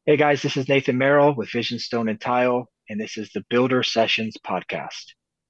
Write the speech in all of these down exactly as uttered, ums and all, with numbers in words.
Hey guys, this is Nathan Merrill with Vision Stone and Tile, and this is the Builder Sessions podcast.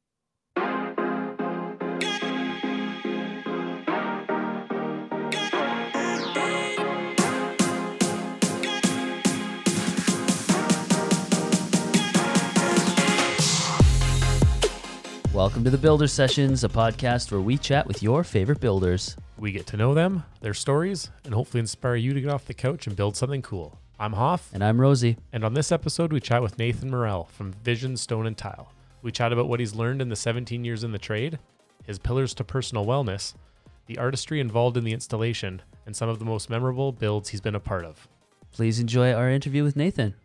Welcome to the Builder Sessions, a podcast where we chat with your favorite builders. We get to know them, their stories, and hopefully inspire you to get off the couch and build something cool. I'm Hoff, And I'm Rosie. and on this episode, we chat with Nathan Morell from Vision Stone and Tile. We chat about what he's learned in the seventeen years in the trade, his pillars to personal wellness, the artistry involved in the installation, and some of the most memorable builds he's been a part of. Please enjoy our interview with Nathan.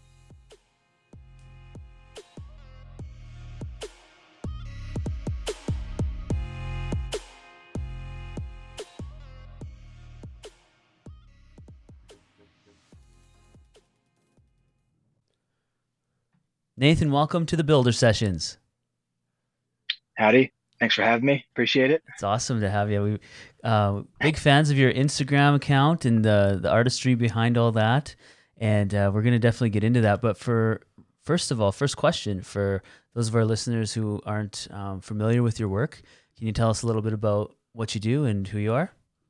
Nathan, welcome to the Builder Sessions. Howdy. Thanks for having me. Appreciate it. It's awesome to have you. We uh, big fans of your Instagram account and the the artistry behind all that, and uh, we're going to definitely get into that. But for first of all, first question for those of our listeners who aren't um, familiar with your work, can you tell us a little bit about what you do and who you are?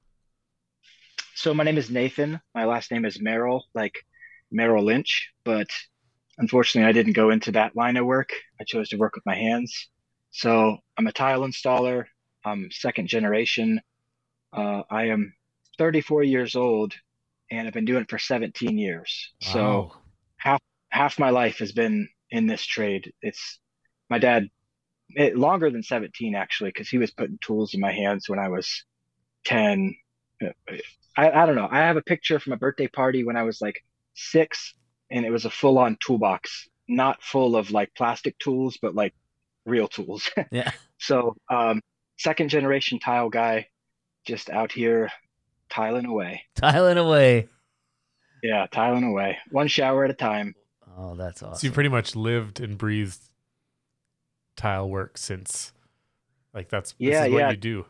So my name is Nathan. My last name is Merrill, like Merrill Lynch, but unfortunately I didn't go into that line of work. I chose to work with my hands. So I'm a tile installer. I'm second generation. Uh, I am thirty-four years old and I've been doing it for seventeen years. So Wow. half half my life has been in this trade. It's my dad, it, longer than seventeen actually, because he was putting tools in my hands when I was ten. Uh, I, I don't know. I have a picture from a birthday party when I was like six, and it was a full-on toolbox, not full of like plastic tools, but like real tools. Yeah. So, um, second generation tile guy, just out here tiling away. Tiling away. Yeah, tiling away, one shower at a time. Oh, that's So you awesome. pretty much lived and breathed tile work since, like that's this Yeah, is what yeah. you do.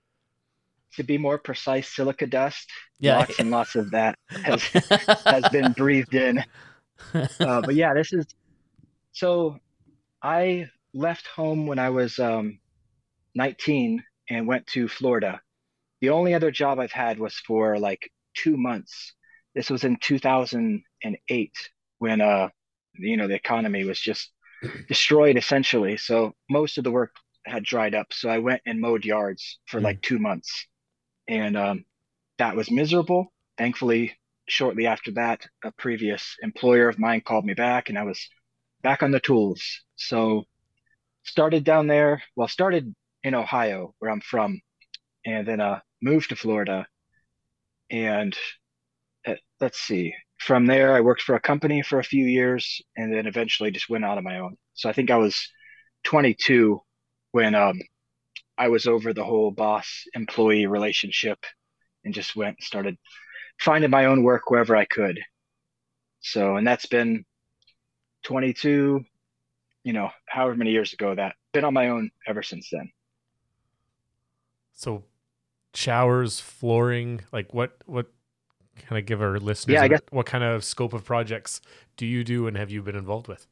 To be more precise, silica dust, Yeah. lots and lots of that has has been breathed in. Uh, but yeah, this is so I left home when I was um, nineteen and went to Florida. The only other job I've had was for like two months. This was in two thousand eight when uh you know the economy was just destroyed essentially. So most of the work had dried up. So I went and mowed yards for Hmm. like two months, and um, that was miserable. Thankfully, shortly after that, a previous employer of mine called me back, and I was back on the tools. So started down there. Well, started in Ohio, where I'm from, and then uh, moved to Florida. And uh, let's see, from there, I worked for a company for a few years, and then eventually just went out on my own. So I think I was twenty-two when um, I was over the whole boss employee relationship and just went and started finding my own work wherever I could. So, and that's been twenty-two, you know, however many years ago that been on my own ever since then. So showers, flooring, like what what kind of give our listeners Yeah, I an, guess what kind of scope of projects do you do and have you been involved with?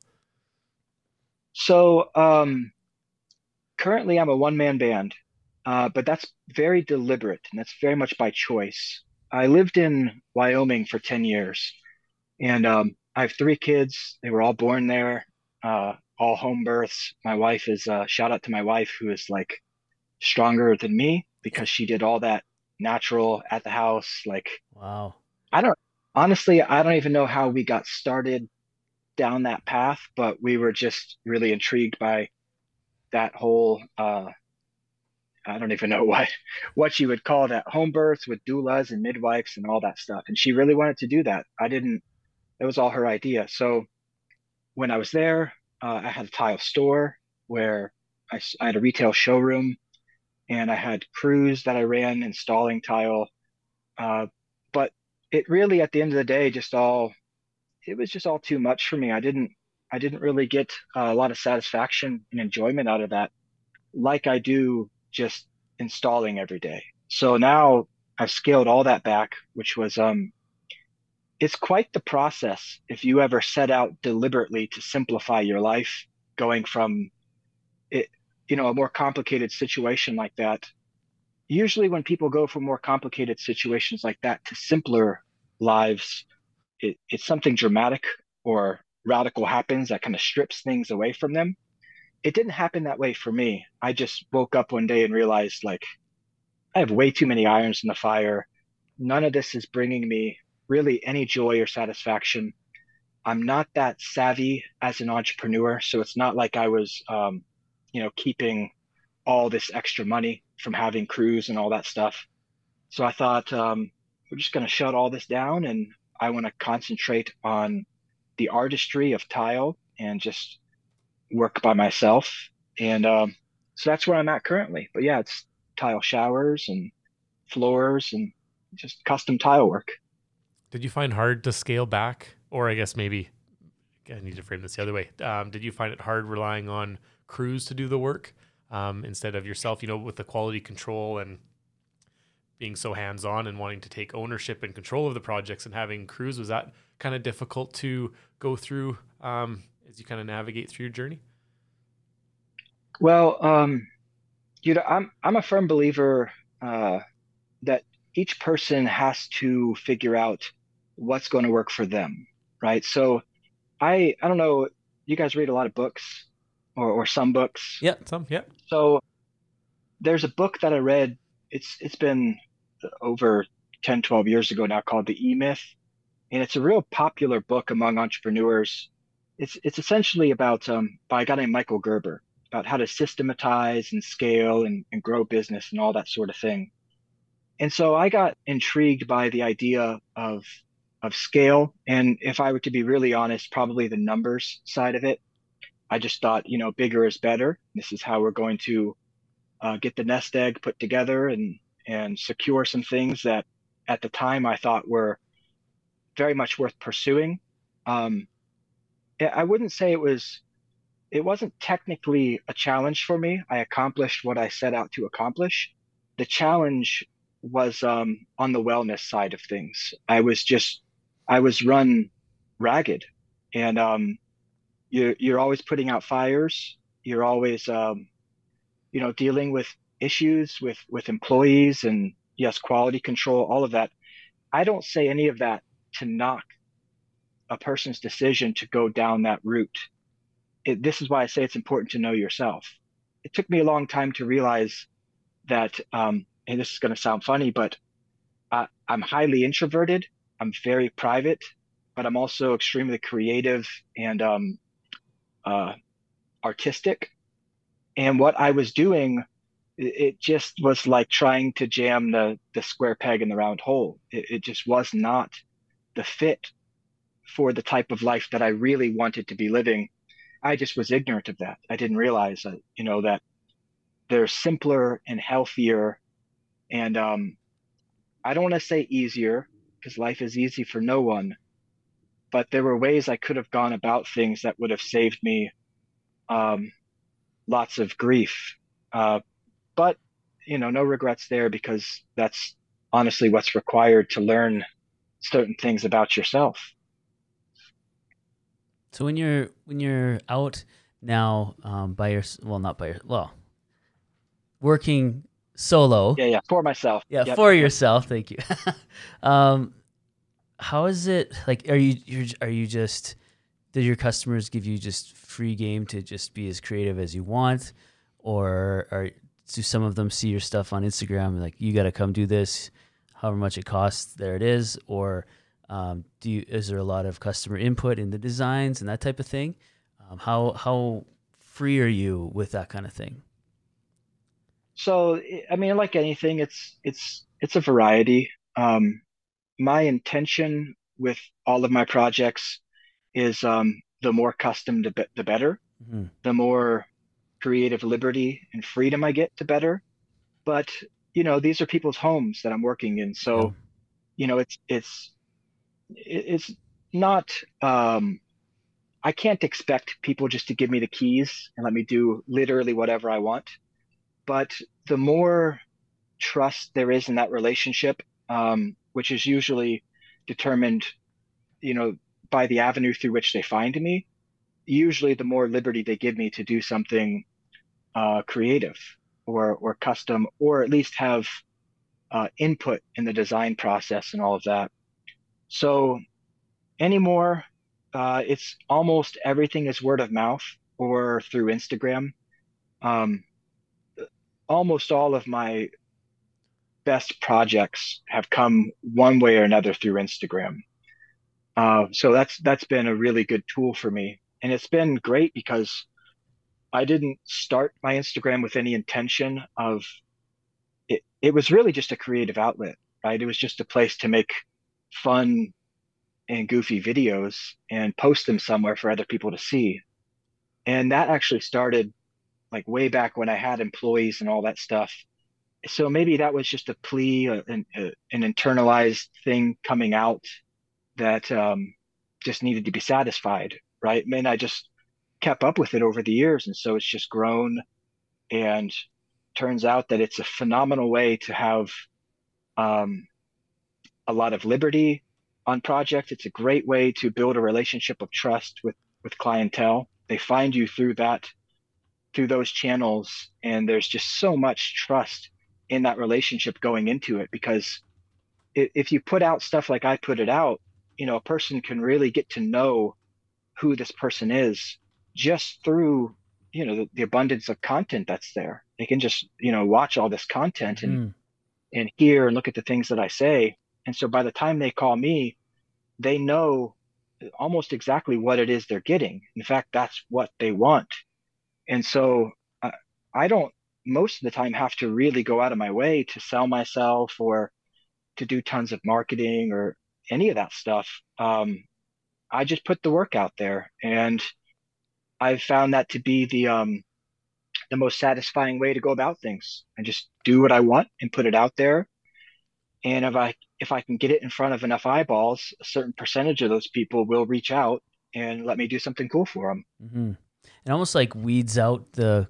so. Um, currently, I'm a one man band, uh, but that's very deliberate and that's very much by choice. I lived in Wyoming for ten years, and um, I have three kids. They were all born there, uh, all home births. My wife is, uh, shout out to my wife, who is like stronger than me because she did all that natural at the house. Like, Wow. I don't, honestly, I don't even know how we got started down that path, but we were just really intrigued by that whole, uh, I don't even know what what you would call that, home births with doulas and midwives and all that stuff. And she really wanted to do that. I didn't, it was all her idea. So when I was there, uh, I had a tile store where I, s- I had a retail showroom, and I had crews that I ran installing tile. Uh, but it really, at the end of the day, just all, it was just all too much for me. I didn't, I didn't really get uh, a lot of satisfaction and enjoyment out of that like I do just installing every day. So now I've scaled all that back, which was um it's quite the process if you ever set out deliberately to simplify your life, going from it, you know, a more complicated situation like that. Usually when people go from more complicated situations like that to simpler lives, it, it's something dramatic or radical happens that kind of strips things away from them. It didn't happen that way for me. I just woke up one day and realized like I have way too many irons in the fire. None of this is bringing me really any joy or satisfaction. I'm not that savvy as an entrepreneur, so it's not like I was, um, you know, keeping all this extra money from having crews and all that stuff. So I thought, um, we're just going to shut all this down, and I want to concentrate on the artistry of tile and just work by myself. And um, so that's where I'm at currently. But yeah, it's tile showers and floors and just custom tile work. Did you find hard to scale back? Or I guess maybe I need to frame this the other way. Um, did you find it hard relying on crews to do the work um, instead of yourself, you know, with the quality control and being so hands-on and wanting to take ownership and control of the projects and having crews? Was that kind of difficult to go through um, as you kind of navigate through your journey? Well, um, you know, I'm I'm a firm believer uh, that each person has to figure out what's going to work for them, right? So I I don't know, you guys read a lot of books or or some books. Yeah, some, yeah. So there's a book that I read, it's it's been over ten, twelve years ago now, called The E-Myth, and it's a real popular book among entrepreneurs. It's it's essentially about um by a guy named Michael Gerber, about how to systematize and scale and, and grow business and all that sort of thing. And so I got intrigued by the idea of of scale. And if I were to be really honest, probably the numbers side of it. I just thought, you know, bigger is better. This is how we're going to uh, get the nest egg put together and and secure some things that at the time I thought were very much worth pursuing. Um, I wouldn't say it was it wasn't technically a challenge for me. I accomplished what I set out to accomplish. The challenge was um, on the wellness side of things. I was just, I was run ragged, and um, you're you're always putting out fires. You're always, um, you know, dealing with issues with with employees and yes, quality control, all of that. I don't say any of that to knock a person's decision to go down that route. It, this is why I say it's important to know yourself. It took me a long time to realize that, um, and this is going to sound funny, but I, I'm highly introverted. I'm very private, but I'm also extremely creative and um, uh, artistic. And what I was doing, it, it just was like trying to jam the the square peg in the round hole. It, it just was not the fit for the type of life that I really wanted to be living. I just was ignorant of that. I didn't realize that, you know, that they're simpler and healthier. And um, I don't want to say easier because life is easy for no one, but there were ways I could have gone about things that would have saved me um, lots of grief. Uh, but, you know, no regrets there because that's honestly what's required to learn certain things about yourself. So when you're when you're out now um, by your well not by your well working solo Yeah, yeah, for myself. yeah Yep, for yep. yourself, thank you. um, how is it like? Are you you're, are you just did your customers give you just free game to just be as creative as you want, or are do some of them see your stuff on Instagram and like you got to come do this, however much it costs, there it is, or Um, do you, is there a lot of customer input in the designs and that type of thing? Um, how how free are you with that kind of thing? So, I mean, like anything, it's it's it's a variety. Um, my intention with all of my projects is um, the more custom, the, be- the better. Mm-hmm. The more creative liberty and freedom I get, the better. But you know, these are people's homes that I'm working in, Yeah. so you know, it's it's it's not. Um, I can't expect people just to give me the keys and let me do literally whatever I want. But the more trust there is in that relationship, um, which is usually determined you know, by the avenue through which they find me, usually the more liberty they give me to do something uh, creative or or custom, or at least have uh, input in the design process and all of that. So anymore, uh, it's almost everything is word of mouth or through Instagram. Um, Almost all of my best projects have come one way or another through Instagram. Uh, so that's that's been a really good tool for me, and it's been great because I didn't start my Instagram with any intention of it. It was really just a creative outlet, right? It was just a place to make fun and goofy videos and post them somewhere for other people to see. And that actually started like way back when I had employees and all that stuff. So maybe that was just a plea, uh, an, uh, an internalized thing coming out that um, just needed to be satisfied, right? And I just kept up with it over the years. And so it's just grown, and turns out that it's a phenomenal way to have um, a lot of liberty on projects. It's a great way to build a relationship of trust with, with clientele. They find you through that, through those channels. And there's just so much trust in that relationship going into it, because if you put out stuff like I put it out, you know, a person can really get to know who this person is just through, you know, the, the abundance of content that's there. They can just, you know, watch all this content and, Mm. and hear and look at the things that I say. And so by the time they call me, they know almost exactly what it is they're getting. In fact, that's what they want. And so uh, I don't most of the time have to really go out of my way to sell myself or to do tons of marketing or any of that stuff. Um, I just put the work out there, and I've found that to be the um, the most satisfying way to go about things. I just do what I want and put it out there. And if I if I can get it in front of enough eyeballs, a certain percentage of those people will reach out and let me do something cool for them. Mm-hmm. It almost like weeds out the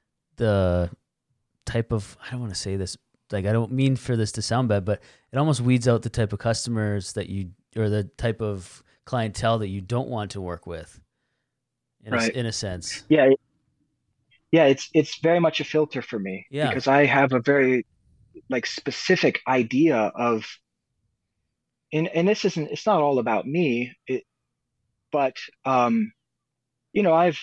the type of, I don't want to say this, like I don't mean for this to sound bad, but it almost weeds out the type of customers that you, or the type of clientele that you don't want to work with, in Right. a, in a sense. Yeah. Yeah. It's, it's very much a filter for me Yeah. because I have a very like specific idea of, and, and this isn't, it's not all about me, it, but, um, you know, I've,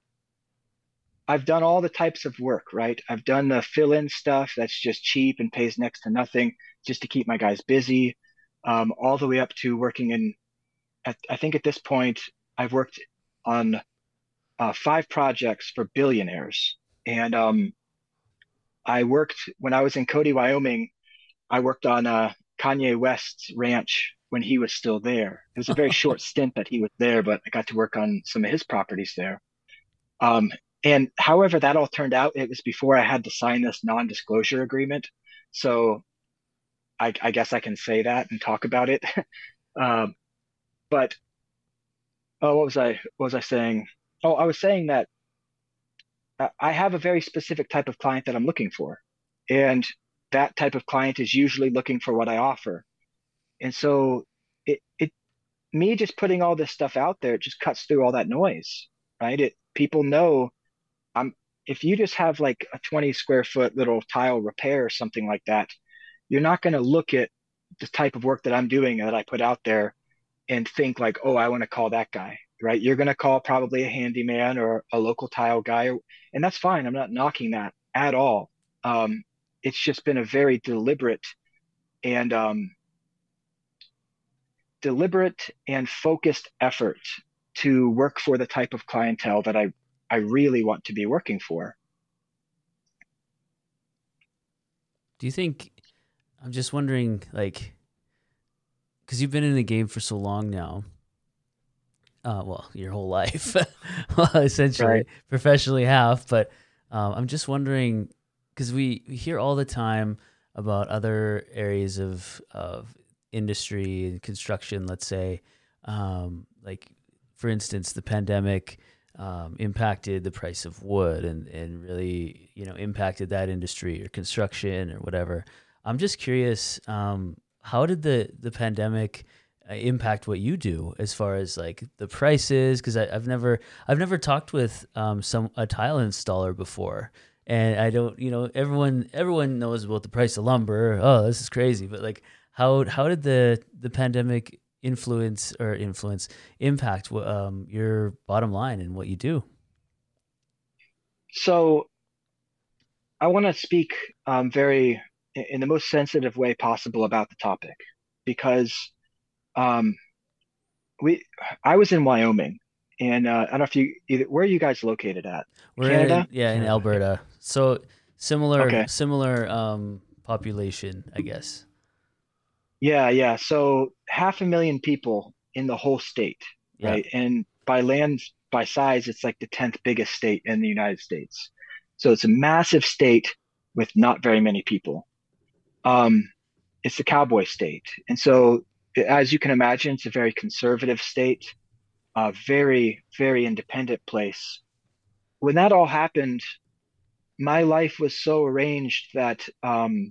I've done all the types of work, right? I've done the fill-in stuff that's just cheap and pays next to nothing just to keep my guys busy, um, all the way up to working in, at, I think at this point, I've worked on uh, five projects for billionaires. And um, I worked, when I was in Cody, Wyoming, I worked on uh, Kanye West's ranch when he was still there. It was a very short stint that he was there, but I got to work on some of his properties there. Um, and however that all turned out, it was before I had to sign this non-disclosure agreement. So I, I guess I can say that and talk about it. um, but oh, what was I what was I saying? Oh, I was saying that I I have a very specific type of client that I'm looking for, and that type of client is usually looking for what I offer. And so it it me just putting all this stuff out there, it just cuts through all that noise, right? It people know I'm if you just have like a twenty square foot little tile repair or something like that, you're not going to look at the type of work that I'm doing that I put out there and think like, oh, I want to call that guy, right? You're going to call probably a handyman or a local tile guy, and that's fine. I'm not knocking that at all. Um, it's just been a very deliberate and um, deliberate and focused effort to work for the type of clientele that I I really want to be working for. Do you think, I'm just wondering, like, because you've been in the game for so long now, uh, well, your whole life, well, essentially, Right. professionally half, but um, I'm just wondering, because we, we hear all the time about other areas of, of industry and construction, let's say, um, like, for instance, the pandemic um, impacted the price of wood and, and really, you know, impacted that industry or construction or whatever. I'm just curious, um, how did the, the pandemic uh, impact what you do as far as like the prices? Because I've never I've never talked with um, some a tile installer before, and I don't you know everyone everyone knows about the price of lumber. Oh, this is crazy, but like how how did the the pandemic influence or influence impact um, your bottom line and what you do? So I want to speak um, very in the most sensitive way possible about the topic because um, we I was in Wyoming, and uh, I don't know if you either, where are you guys located at? We're in Canada? yeah in Canada. Alberta, so similar Okay. similar um, population, I guess. Yeah, yeah. So half a million people in the whole state, Yeah. right? And by land, by size, it's like the tenth biggest state in the United States. So it's a massive state with not very many people. Um, it's the cowboy state. And so, as you can imagine, it's a very conservative state, a very, very independent place. When that all happened, my life was so arranged that um,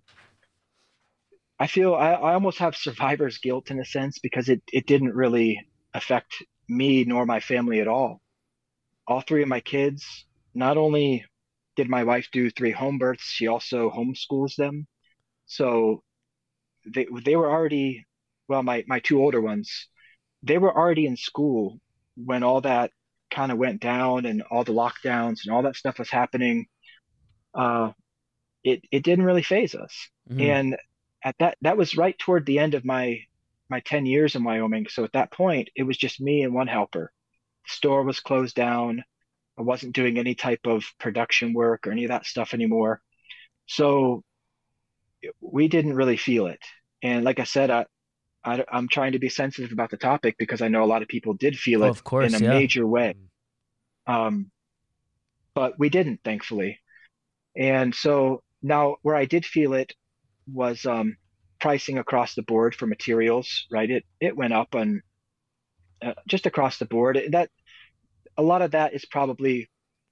I feel I, I almost have survivor's guilt in a sense because it, it didn't really affect me nor my family at all. All three of my kids, not only did my wife do three home births, she also homeschools them. So they they were already, well, my my two older ones, they were already in school when all that kind of went down and all the lockdowns and all that stuff was happening. Uh, it it didn't really phase us. Mm-hmm. And at that that was right toward the end of my my ten years in Wyoming. So at that point, it was just me and one helper. The store was closed down. I wasn't doing any type of production work or any of that stuff anymore. So we didn't really feel it. And like I said, I, I I'm trying to be sensitive about the topic because I know a lot of people did feel Oh, it of in a course, yeah. major way. Mhm. Um, but we didn't, thankfully. And so now where I did feel it was um, pricing across the board for materials, right? It it went up on uh, just across the board. That a lot of that is probably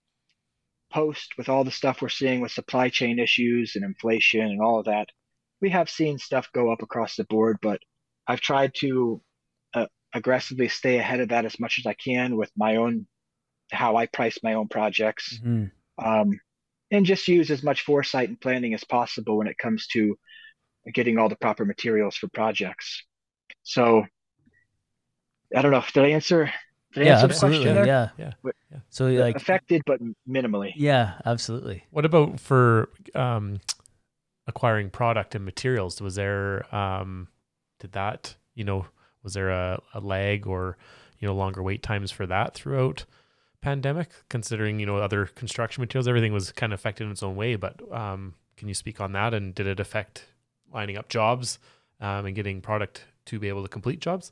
post with all the stuff we're seeing with supply chain issues and inflation and all of that. We have seen stuff go up across the board, but I've tried to uh, aggressively stay ahead of that as much as I can with my own how I price my own projects, Mm-hmm. um, and just use as much foresight and planning as possible when it comes to getting all the proper materials for projects. So I don't know. Did I answer? Did I Yeah, answer the question absolutely. there? Yeah. Yeah. But, Yeah. So uh, like, affected, but minimally. yeah, absolutely. What about for um, acquiring product and materials? Was there, um, did that, you know, was there a, a lag or, you know, longer wait times for that throughout pandemic, considering, you know, other construction materials, everything was kind of affected in its own way, but um, can you speak on that? And did it affect lining up jobs um, and getting product to be able to complete jobs?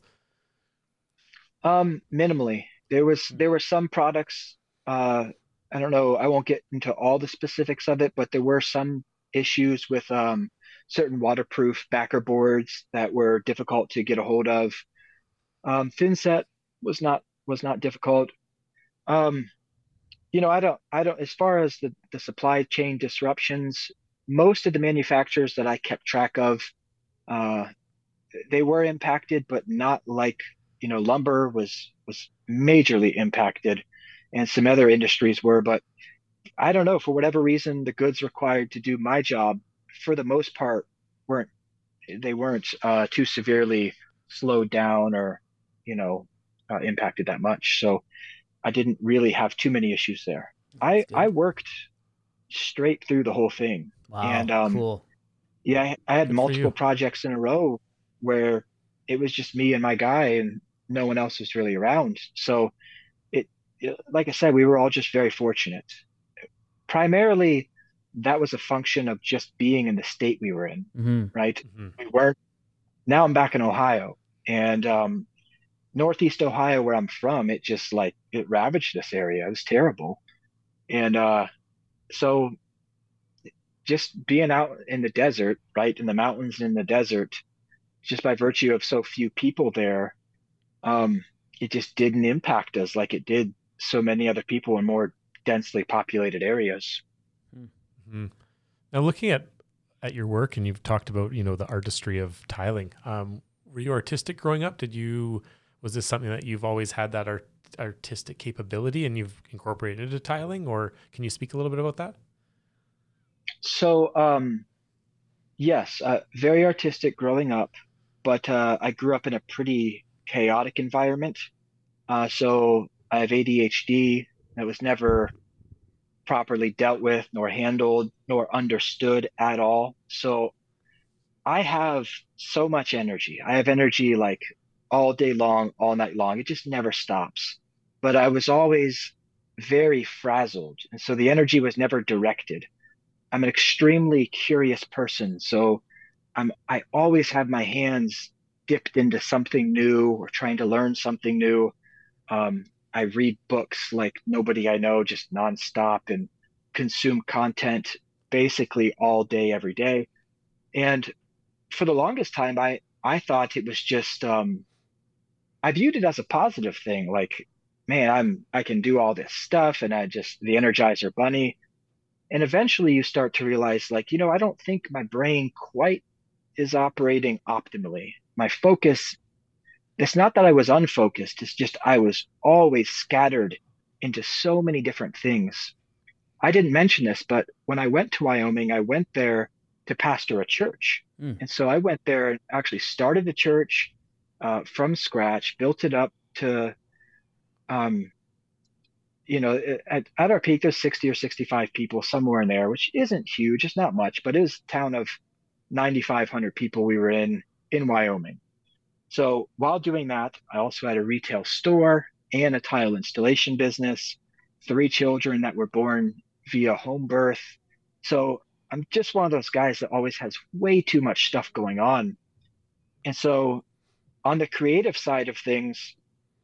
Um, minimally. There was Hmm. there were some products. Uh, I don't know. I won't get into all the specifics of it, but there were some issues with um, certain waterproof backer boards that were difficult to get a hold of. Um, thinset was not was not difficult. Um, you know, I don't I don't as far as the the supply chain disruptions, most of the manufacturers that I kept track of, uh, they were impacted, but not like, you know, lumber was was majorly impacted and some other industries were, but I don't know, for whatever reason, the goods required to do my job, for the most part, weren't they weren't uh, too severely slowed down or, you know, uh, impacted that much. So I didn't really have too many issues there. That's I I good. worked straight through the whole thing, and Wow, um, cool. yeah, I, I had Good for multiple you. projects in a row where it was just me and my guy, and no one else was really around. So it, it like I said, we were all just very fortunate. Primarily, that was a function of just being in the state we were in, Mm-hmm. right? Hmm. We weren't. Now I'm back in Ohio, and um, Northeast Ohio, where I'm from, it just like it ravaged this area. It was terrible, and uh, so just being out in the desert, right, in the mountains in the desert, just by virtue of so few people there, um, it just didn't impact us like it did so many other people in more densely populated areas. Hmm. Now, looking at at your work, and you've talked about, you know, the artistry of tiling. Um, were you artistic growing up? Did you, was this something that you've always had that art, artistic capability and you've incorporated into tiling, or can you speak a little bit about that? So, um, yes, uh, very artistic growing up, but uh, I grew up in a pretty chaotic environment. Uh, so I have A D H D that was never properly dealt with, nor handled, nor understood at all. So I have so much energy. I have energy like all day long, all night long. It just never stops. But I was always very frazzled. And so the energy was never directed. I'm an extremely curious person. So I'm I always have my hands dipped into something new or trying to learn something new. Um, I read books like nobody I know, just nonstop, and consume content basically all day, every day. And for the longest time, I I thought it was just um, I viewed it as a positive thing. Like, man, I'm I can do all this stuff, and I just the Energizer Bunny. And eventually, you start to realize, like, you know, I don't think my brain quite is operating optimally. My focus, it's not that I was unfocused, it's just I was always scattered into so many different things. I didn't mention this, but when I went to Wyoming, I went there to pastor a church. Mm. And so I went there and actually started a church uh, from scratch, built it up to, um, you know, at, at our peak, there's sixty or sixty-five people somewhere in there, which isn't huge. It's not much, but it was a town of ninety-five hundred people we were in in Wyoming. So while doing that, I also had a retail store and a tile installation business, three children that were born via home birth. So I'm just one of those guys that always has way too much stuff going on. And so on the creative side of things,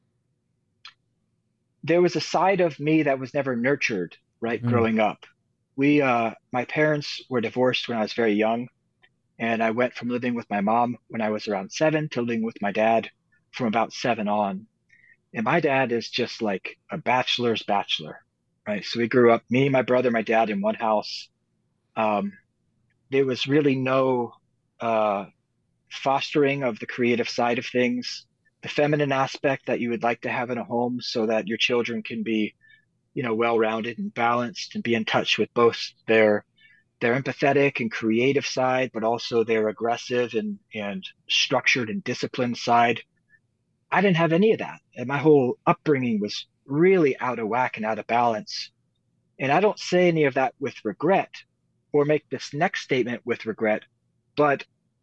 there was a side of me that was never nurtured, right, Mm. growing up. We, uh, my parents were divorced when I was very young, and I went from living with my mom when I was around seven to living with my dad from about seven on. And my dad is just like a bachelor's bachelor, right? So we grew up, me, my brother, my dad in one house. Um, there was really no uh, fostering of the creative side of things, the feminine aspect that you would like to have in a home so that your children can be, you know, well-rounded and balanced and be in touch with both their their empathetic and creative side, but also their aggressive and and structured and disciplined side. I didn't have any of that. And my whole upbringing was really out of whack and out of balance. And I don't say any of that with regret or make this next statement with regret, but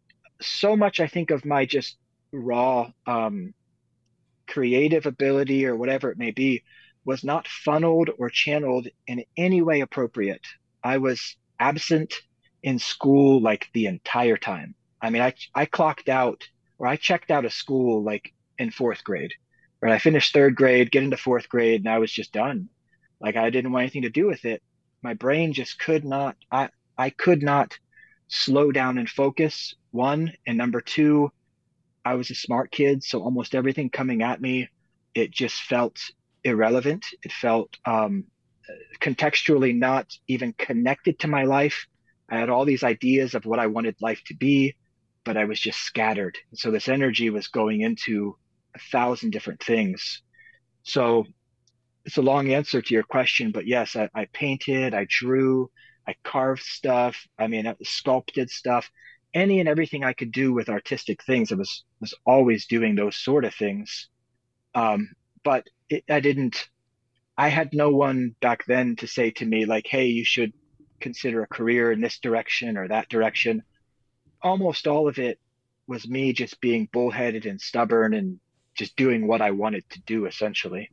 so much I think of my just raw um, creative ability or whatever it may be was not funneled or channeled in any way appropriate. I was absent in school like the entire time. I mean, I I clocked out or I checked out of school like in fourth grade. Right? I finished third grade, get into fourth grade, and I was just done. Like I didn't want anything to do with it. My brain just could not, I I could not slow down and focus, one. And number two, I was a smart kid, so almost everything coming at me, it just felt irrelevant. It felt um, contextually not even connected to my life. I had all these ideas of what I wanted life to be, but I was just scattered. So this energy was going into a thousand different things. So it's a long answer to your question, but yes, I, I painted, I drew, I carved stuff. I mean, I sculpted stuff. Any and everything I could do with artistic things, I was was always doing those sort of things. Um, but it, I didn't. I had no one back then to say to me like, "Hey, you should consider a career in this direction or that direction." Almost all of it was me just being bullheaded and stubborn and just doing what I wanted to do, essentially.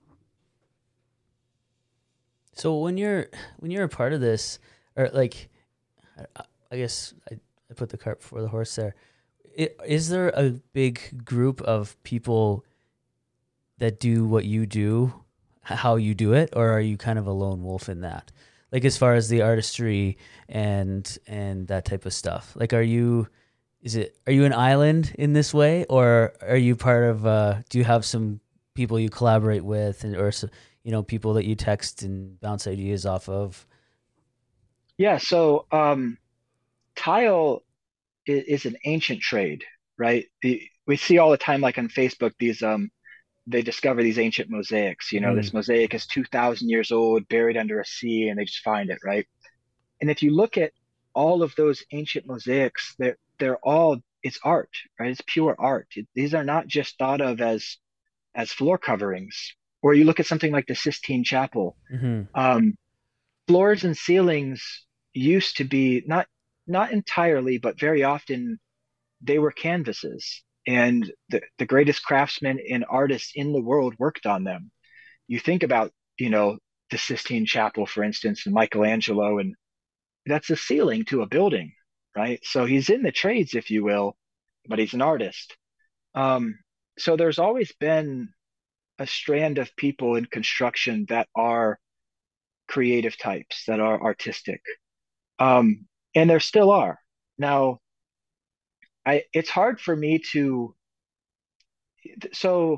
So when you're when you're a part of this, or like, I, I guess I, I put the cart before the horse there. I- Is there a big group of people that do what you do, h- how you do it, or are you kind of a lone wolf in that? Like as far as the artistry and and that type of stuff. Like, are you? Is it? Are you an island in this way, or are you part of? Uh, do you have some people you collaborate with, and or s- you know people that you text and bounce ideas off of? Yeah. So um, tile is, is an ancient trade, right? The, we see all the time, like on Facebook, these um they discover these ancient mosaics. You know, Mm-hmm. this mosaic is two thousand years old, buried under a sea, and they just find it, right? And if you look at all of those ancient mosaics, they're they're all it's art, right? It's pure art. It, these are not just thought of as as floor coverings. Or you look at something like the Sistine Chapel. Mm-hmm. Um, Floors and ceilings used to be not not entirely, but very often they were canvases, and the, the greatest craftsmen and artists in the world worked on them. You think about, you know, the Sistine Chapel, for instance, and Michelangelo, and that's a ceiling to a building, right? So he's in the trades, if you will, but he's an artist. Um, so there's always been a strand of people in construction that are creative types, that are artistic. Um, and there still are. Now, I it's hard for me to so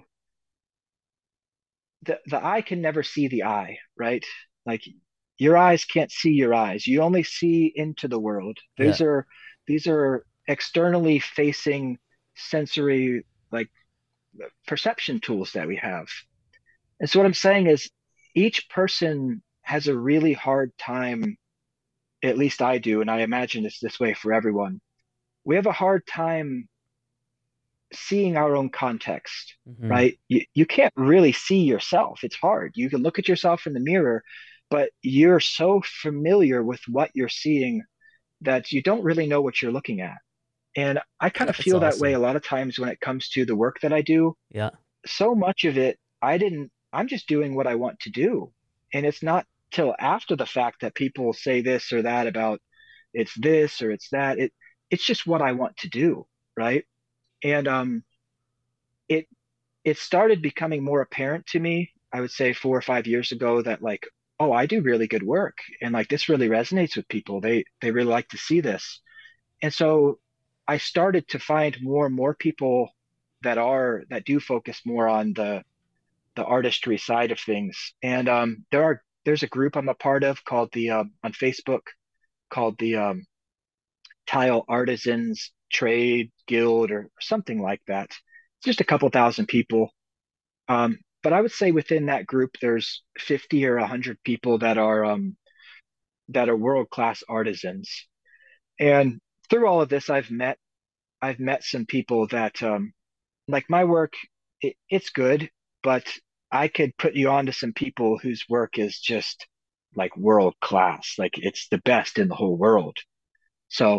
the the eye can never see the eye, right? Like your eyes can't see your eyes. You only see into the world. Yeah. These are these are externally facing sensory like perception tools that we have. And so what I'm saying is each person has a really hard time, at least I do, and I imagine it's this way for everyone. We have a hard time seeing our own context, Mm-hmm. right? You, you can't really see yourself. It's hard. You can look at yourself in the mirror, but you're so familiar with what you're seeing that you don't really know what you're looking at. And I kind of That's feel that way awesome. a lot of times when it comes to the work that I do. Yeah. So much of it, I didn't, I'm just doing what I want to do. And it's not till after the fact that people say this or that about it's this or it's that. It, it's just what I want to do, right? And um, it it started becoming more apparent to me, I would say four or five years ago that like, oh, I do really good work and like this really resonates with people. They they really like to see this. And so I started to find more and more people that are that do focus more on the the artistry side of things. And um there are there's a group I'm a part of called the um on Facebook called the um Tile Artisans Trade Guild or something like that. It's just a couple thousand people. Um, but I would say within that group, there's fifty or one hundred people that are um, that are world-class artisans. And through all of this, I've met I've met some people that um, like my work. It, it's good, but I could put you on to some people whose work is just like world class. Like it's the best in the whole world. So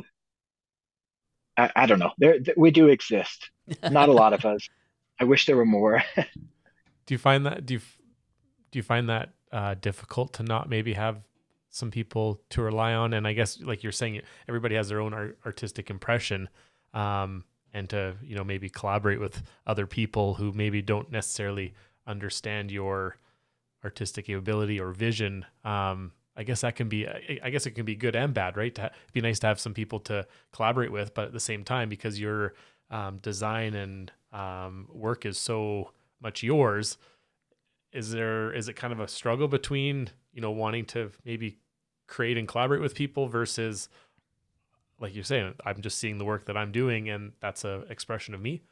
I, I don't know. There we do exist. Not a lot of us. I wish there were more. Do you find that do you do you find that uh, difficult to not maybe have some people to rely on? And I guess like you're saying, everybody has their own art, artistic impression, um, and to you know maybe collaborate with other people who maybe don't necessarily understand your artistic ability or vision. Um, I guess that can be, I I guess it can be good and bad, right? To ha- It'd be nice to have some people to collaborate with, but at the same time, because your um, design and um, work is so much yours, is there, is it kind of a struggle between, you know, wanting to maybe create and collaborate with people versus, like you're saying, I'm just seeing the work that I'm doing and that's a expression of me?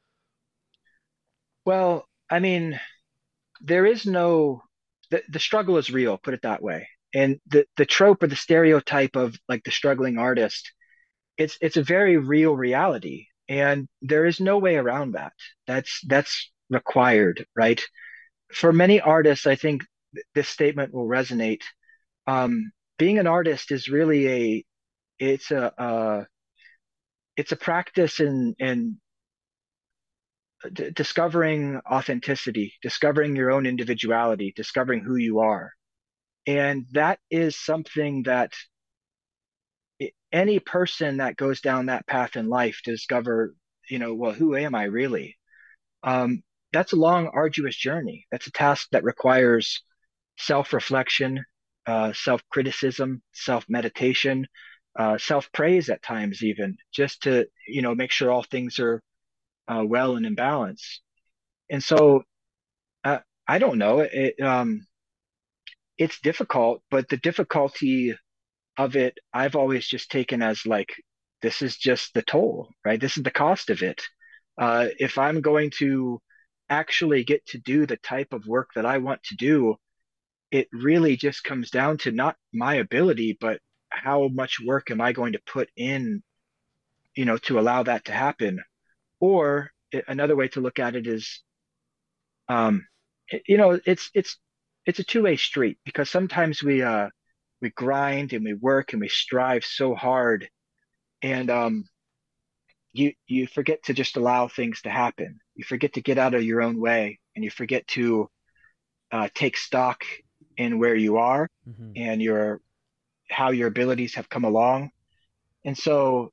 Well, I mean, there is no the, the struggle is real, put it that way. And the the trope or the stereotype of like the struggling artist, it's it's a very real reality. And there is no way around that. That's that's required, right? For many artists, I think th- this statement will resonate. Um, Being an artist is really a it's a uh, it's a practice in in d discovering authenticity, discovering your own individuality, discovering who you are. And that is something that any person that goes down that path in life to discover, you know, well, who am I really? Um, that's a long, arduous journey. That's a task that requires self-reflection, uh, self-criticism, self-meditation, uh, self-praise at times, even just to, you know, make sure all things are uh, well and in balance. And so, uh, I don't know. It, um, it's difficult, but the difficulty of it, I've always just taken as like, this is just the toll, right? This is the cost of it. Uh, if I'm going to actually get to do the type of work that I want to do, it really just comes down to not my ability, but how much work am I going to put in, you know, to allow that to happen. Or i- another way to look at it is, um, it- you know, it's it's it's a two-way street because sometimes we uh we grind and we work and we strive so hard, and um you you forget to just allow things to happen. You forget to get out of your own way, and you forget to uh, take stock in where you are Hmm. and your how your abilities have come along. And so,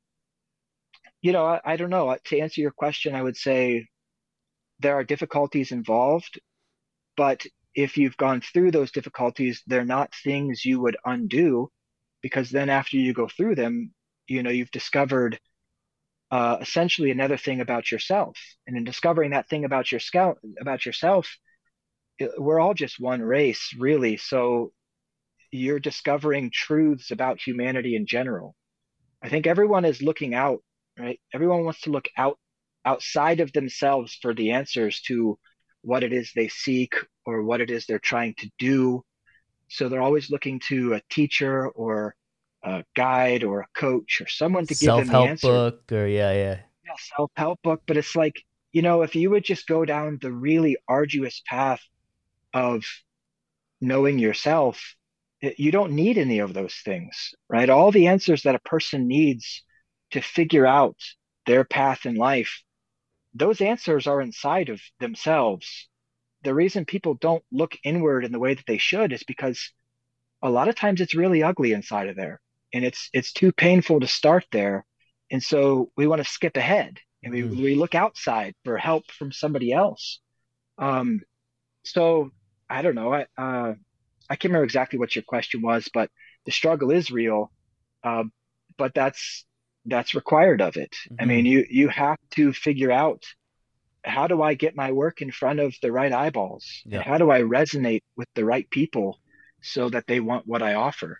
you know, I, I don't know. To answer your question, I would say there are difficulties involved, but if you've gone through those difficulties, they're not things you would undo because then after you go through them, you know, you've discovered uh, essentially another thing about yourself. And in discovering that thing about your scout about yourself, we're all just one race, really. So you're discovering truths about humanity in general. I think everyone is looking out, right? Everyone wants to look out outside of themselves for the answers to what it is they seek or what it is they're trying to do. So they're always looking to a teacher or a guide or a coach or someone to give them the Self-help answer. book or yeah, yeah. Yeah, self-help book, but it's like, you know, if you would just go down the really arduous path of knowing yourself, it, you don't need any of those things, right? All the answers that a person needs to figure out their path in life, those answers are inside of themselves. The reason people don't look inward in the way that they should is because a lot of times it's really ugly inside of there, and it's it's too painful to start there. And so we want to skip ahead and we Hmm. we look outside for help from somebody else. Um, so I don't know. I uh, I can't remember exactly what your question was, but the struggle is real. Uh, but that's that's required of it. I Hmm. mean, you you have to figure out how do I get my work in front of the right eyeballs, and Yeah. how do I resonate with the right people so that they want what I offer.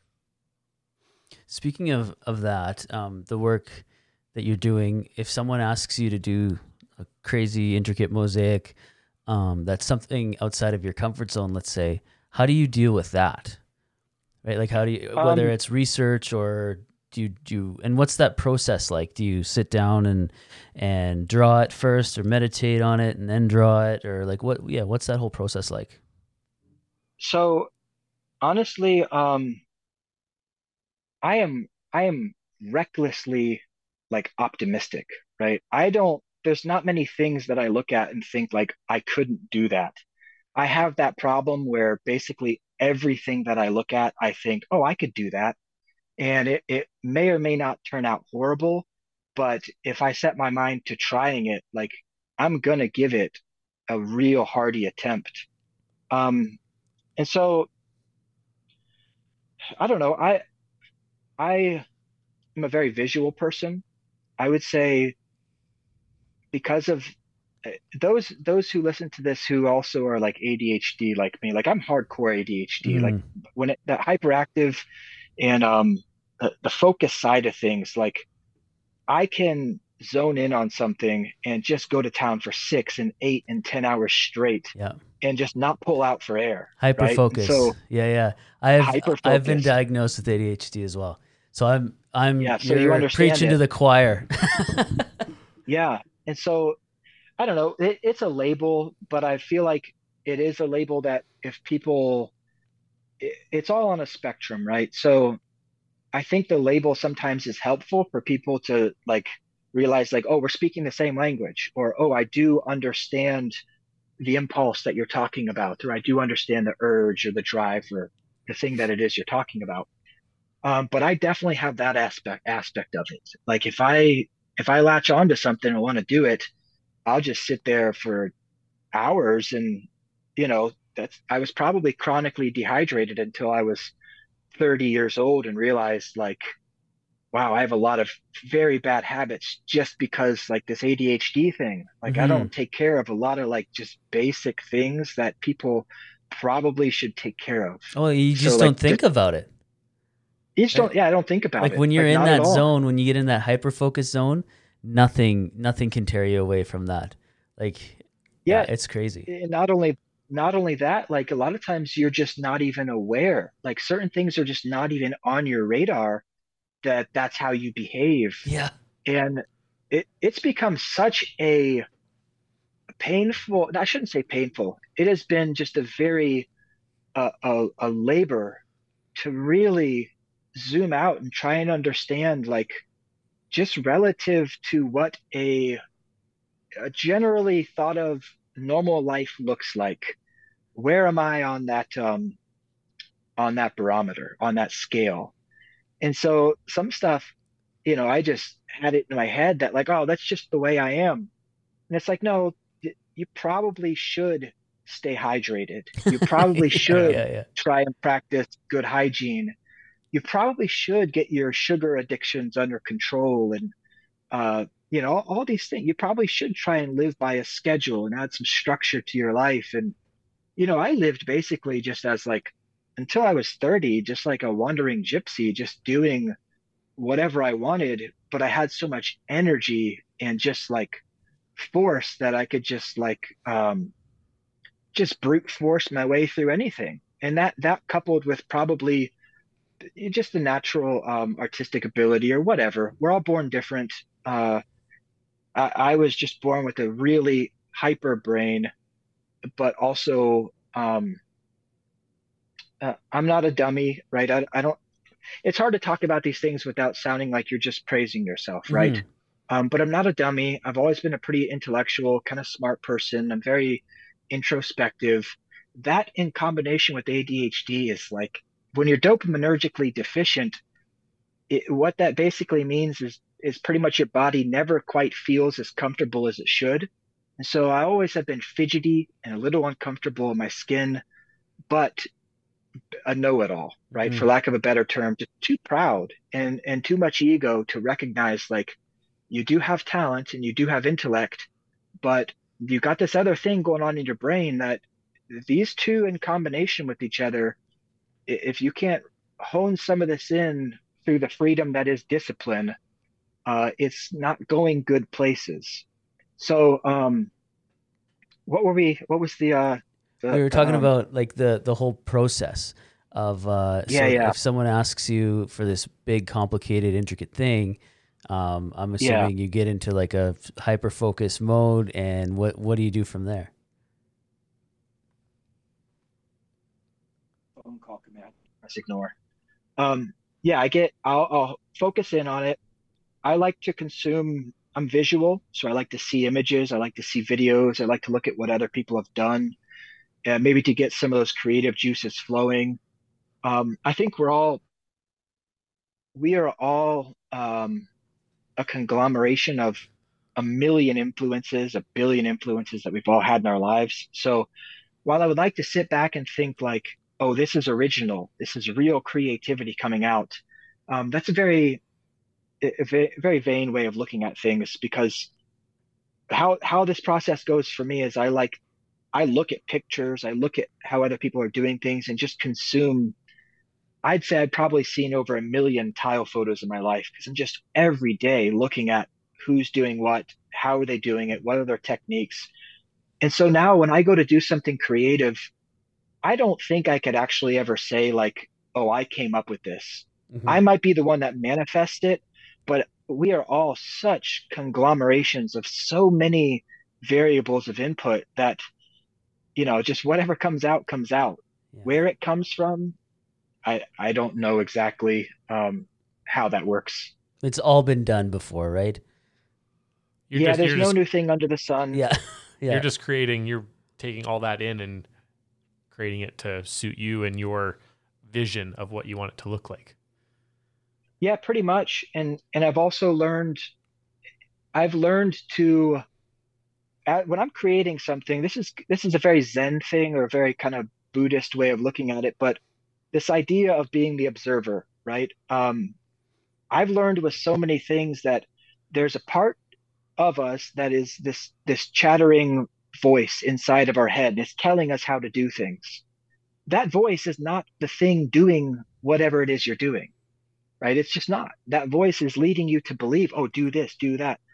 Speaking of of that, um, the work that you're doing, if someone asks you to do a crazy intricate mosaic, um, that's something outside of your comfort zone, let's say, how do you deal with that? Right? Like how do you, whether Um, it's research or do you do you, and what's that process like? Do you sit down and and draw it first or meditate on it and then draw it or like what yeah, what's that whole process like? so honestly, um, I am I am recklessly like optimistic, right? I don't, there's not many things that I look at and think like I couldn't do that. I have that problem where basically everything that I look at, I think, oh, I could do that. And it, it may or may not turn out horrible, but if I set my mind to trying it, like I'm gonna give it a real hearty attempt. Um, and so I don't know, I I am a very visual person. I would say because of uh, those those who listen to this who also are like A D H D like me, like I'm hardcore A D H D. Like Mm, when it that hyperactive and um the, the focus side of things, like I can zone in on something and just go to town for six and eight and ten hours straight yeah. and just not pull out for air, Hyper right? And focus. so Yeah, yeah. I've hyper I've been focused. diagnosed with A D H D as well. So I'm I'm Yeah, so you you're understand preaching to it. the choir. Yeah. And so I don't know, it, it's a label, but I feel like it is a label that if people, it, it's all on a spectrum, right? So I think the label sometimes is helpful for people to like realize like, oh, we're speaking the same language, or oh, I do understand the impulse that you're talking about, or I do understand the urge or the drive or the thing that it is you're talking about. Um, but I definitely have that aspect aspect of it. Like if I if I latch onto something and want to do it, I'll just sit there for hours and you know that's I was probably chronically dehydrated until I was thirty years old and realized like wow, I have a lot of very bad habits just because like this A D H D thing. Like I Hmm. don't take care of a lot of like just basic things that people probably should take care of. Oh, you So just like don't just think about it. you just Right? don't, yeah, I don't think about Like it. when you're Like in not at that all. zone, when you get in that hyper focus zone, nothing nothing can tear you away from that. Like, yeah, Yeah, it's crazy. and not only not only that, like a lot of times you're just not even aware. Like certain things are just not even on your radar that that's how you behave. Yeah. And it it's become such a painful, I shouldn't say painful. It has been just a very uh, a, a labor to really zoom out and try and understand like just relative to what a, a generally thought of normal life looks like. Where am I on that um on that barometer, on that scale? And so some stuff, you know, I just had it in my head that like, oh, that's just the way I am. And it's like, no, you probably should stay hydrated. You probably Yeah, should yeah, yeah. try and practice good hygiene. You probably should get your sugar addictions under control and uh, you know, all, all these things. You probably should try and live by a schedule and add some structure to your life. And, you know, I lived basically just as like until I was thirty, just like a wandering gypsy, just doing whatever I wanted, but I had so much energy and just like force that I could just like um just brute force my way through anything. And that that coupled with probably just the natural um artistic ability or whatever. We're all born different. Uh I, I was just born with a really hyper brain, but also um uh, I'm not a dummy, right? I, I don't it's hard to talk about these things without sounding like you're just praising yourself, right? Hmm. Um, but I'm not a dummy. I've always been a pretty intellectual, kind of smart person. I'm very introspective. That in combination with A D H D is like when you're dopaminergically deficient, it, what that basically means is is pretty much your body never quite feels as comfortable as it should. And so I always have been fidgety and a little uncomfortable in my skin, but a know-it-all, right? Hmm. For lack of a better term, just too proud and and too much ego to recognize like you do have talent and you do have intellect, but you got this other thing going on in your brain that these two in combination with each other, if you can't hone some of this in through the freedom that is discipline, uh, it's not going good places. So, um, what were we? What was the uh, We the, were the talking um, about like the the whole process of uh yeah, so yeah, if someone asks you for this big complicated intricate thing, um I'm yeah. assuming you get into like a hyper focus mode, and what what do you do from there? Phone call command. Press ignore. Um, yeah, I get. I'll, I'll focus in on it. I like to consume. I'm visual, so I like to see images. I like to see videos. I like to look at what other people have done, uh, maybe to get some of those creative juices flowing. Um, I think we're all we are all um, a conglomeration of a million influences, a billion influences that we've all had in our lives. So while I would like to sit back and think like, oh, this is original, this is real creativity coming out, um, that's a very a very vain way of looking at things because how how this process goes for me is I like I look at pictures, I look at how other people are doing things and just consume. I'd say I've probably seen over a million tile photos in my life because I'm just every day looking at who's doing what, how are they doing it, what are their techniques. And so now when I go to do something creative, I don't think I could actually ever say like, oh, I came up with this. Hmm. I might be the one that manifests it, but we are all such conglomerations of so many variables of input that, you know, just whatever comes out comes out. Yeah. Where it comes from, I I don't know exactly um, how that works. It's all been done before, right? You're Yeah, just there's you're no just new thing under the sun. Yeah. you're Yeah. just creating. You're taking all that in and creating it to suit you and your vision of what you want it to look like. Yeah, pretty much. And and I've also learned I've learned to at, when I'm creating something, this is this is a very Zen thing or a very kind of Buddhist way of looking at it, but this idea of being the observer, right? Um, I've learned with so many things that there's a part of us that is this this chattering voice inside of our head. It's telling us how to do things. That voice is not the thing doing whatever it is you're doing, right? It's just not. That voice is leading you to believe, oh, do this, do that.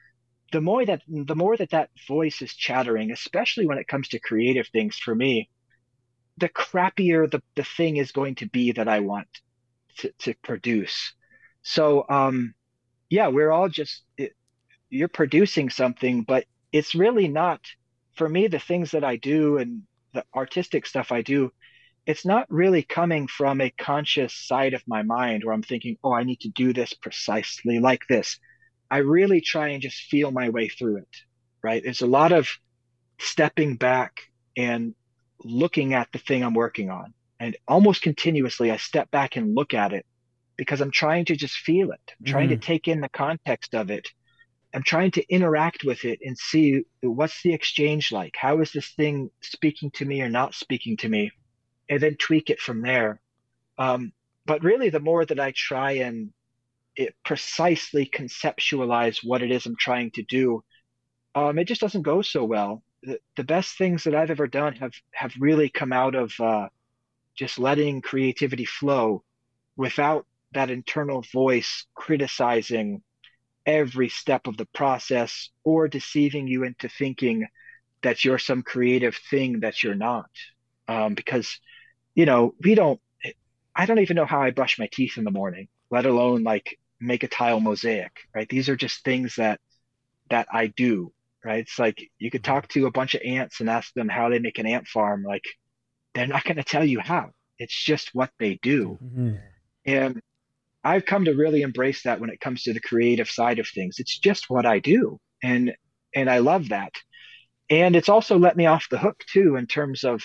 the more that the more that that voice is chattering, especially when it comes to creative things for me, the crappier the, the thing is going to be that I want to, to produce. So um yeah, we're all just it, you're producing something, but it's really not, for me, the things that I do and the artistic stuff I do, it's not really coming from a conscious side of my mind where I'm thinking, oh, I need to do this precisely like this. I really try and just feel my way through it, right? There's a lot of stepping back and looking at the thing I'm working on. And almost continuously, I step back and look at it because I'm trying to just feel it. I'm trying to Hmm. take in the context of it. I'm trying to interact with it and see what's the exchange like. How is this thing speaking to me or not speaking to me? And then tweak it from there. Um, but really, the more that I try and it precisely conceptualize what it is I'm trying to do, um, it just doesn't go so well. The, the best things that I've ever done have have really come out of uh, just letting creativity flow without that internal voice criticizing every step of the process or deceiving you into thinking that you're some creative thing that you're not. Um, because, you know, we don't, I don't even know how I brush my teeth in the morning, let alone like make a tile mosaic, right? These are just things that that I do, right? It's like you could Mhm. talk to a bunch of ants and ask them how they make an ant farm. Like they're not going to tell you how. It's just what they Yeah. do. Hmm. Yeah. And I've come to really embrace that when it comes to the creative side of things. It's just what I do. And and I love that. And it's also let me off the hook too in terms of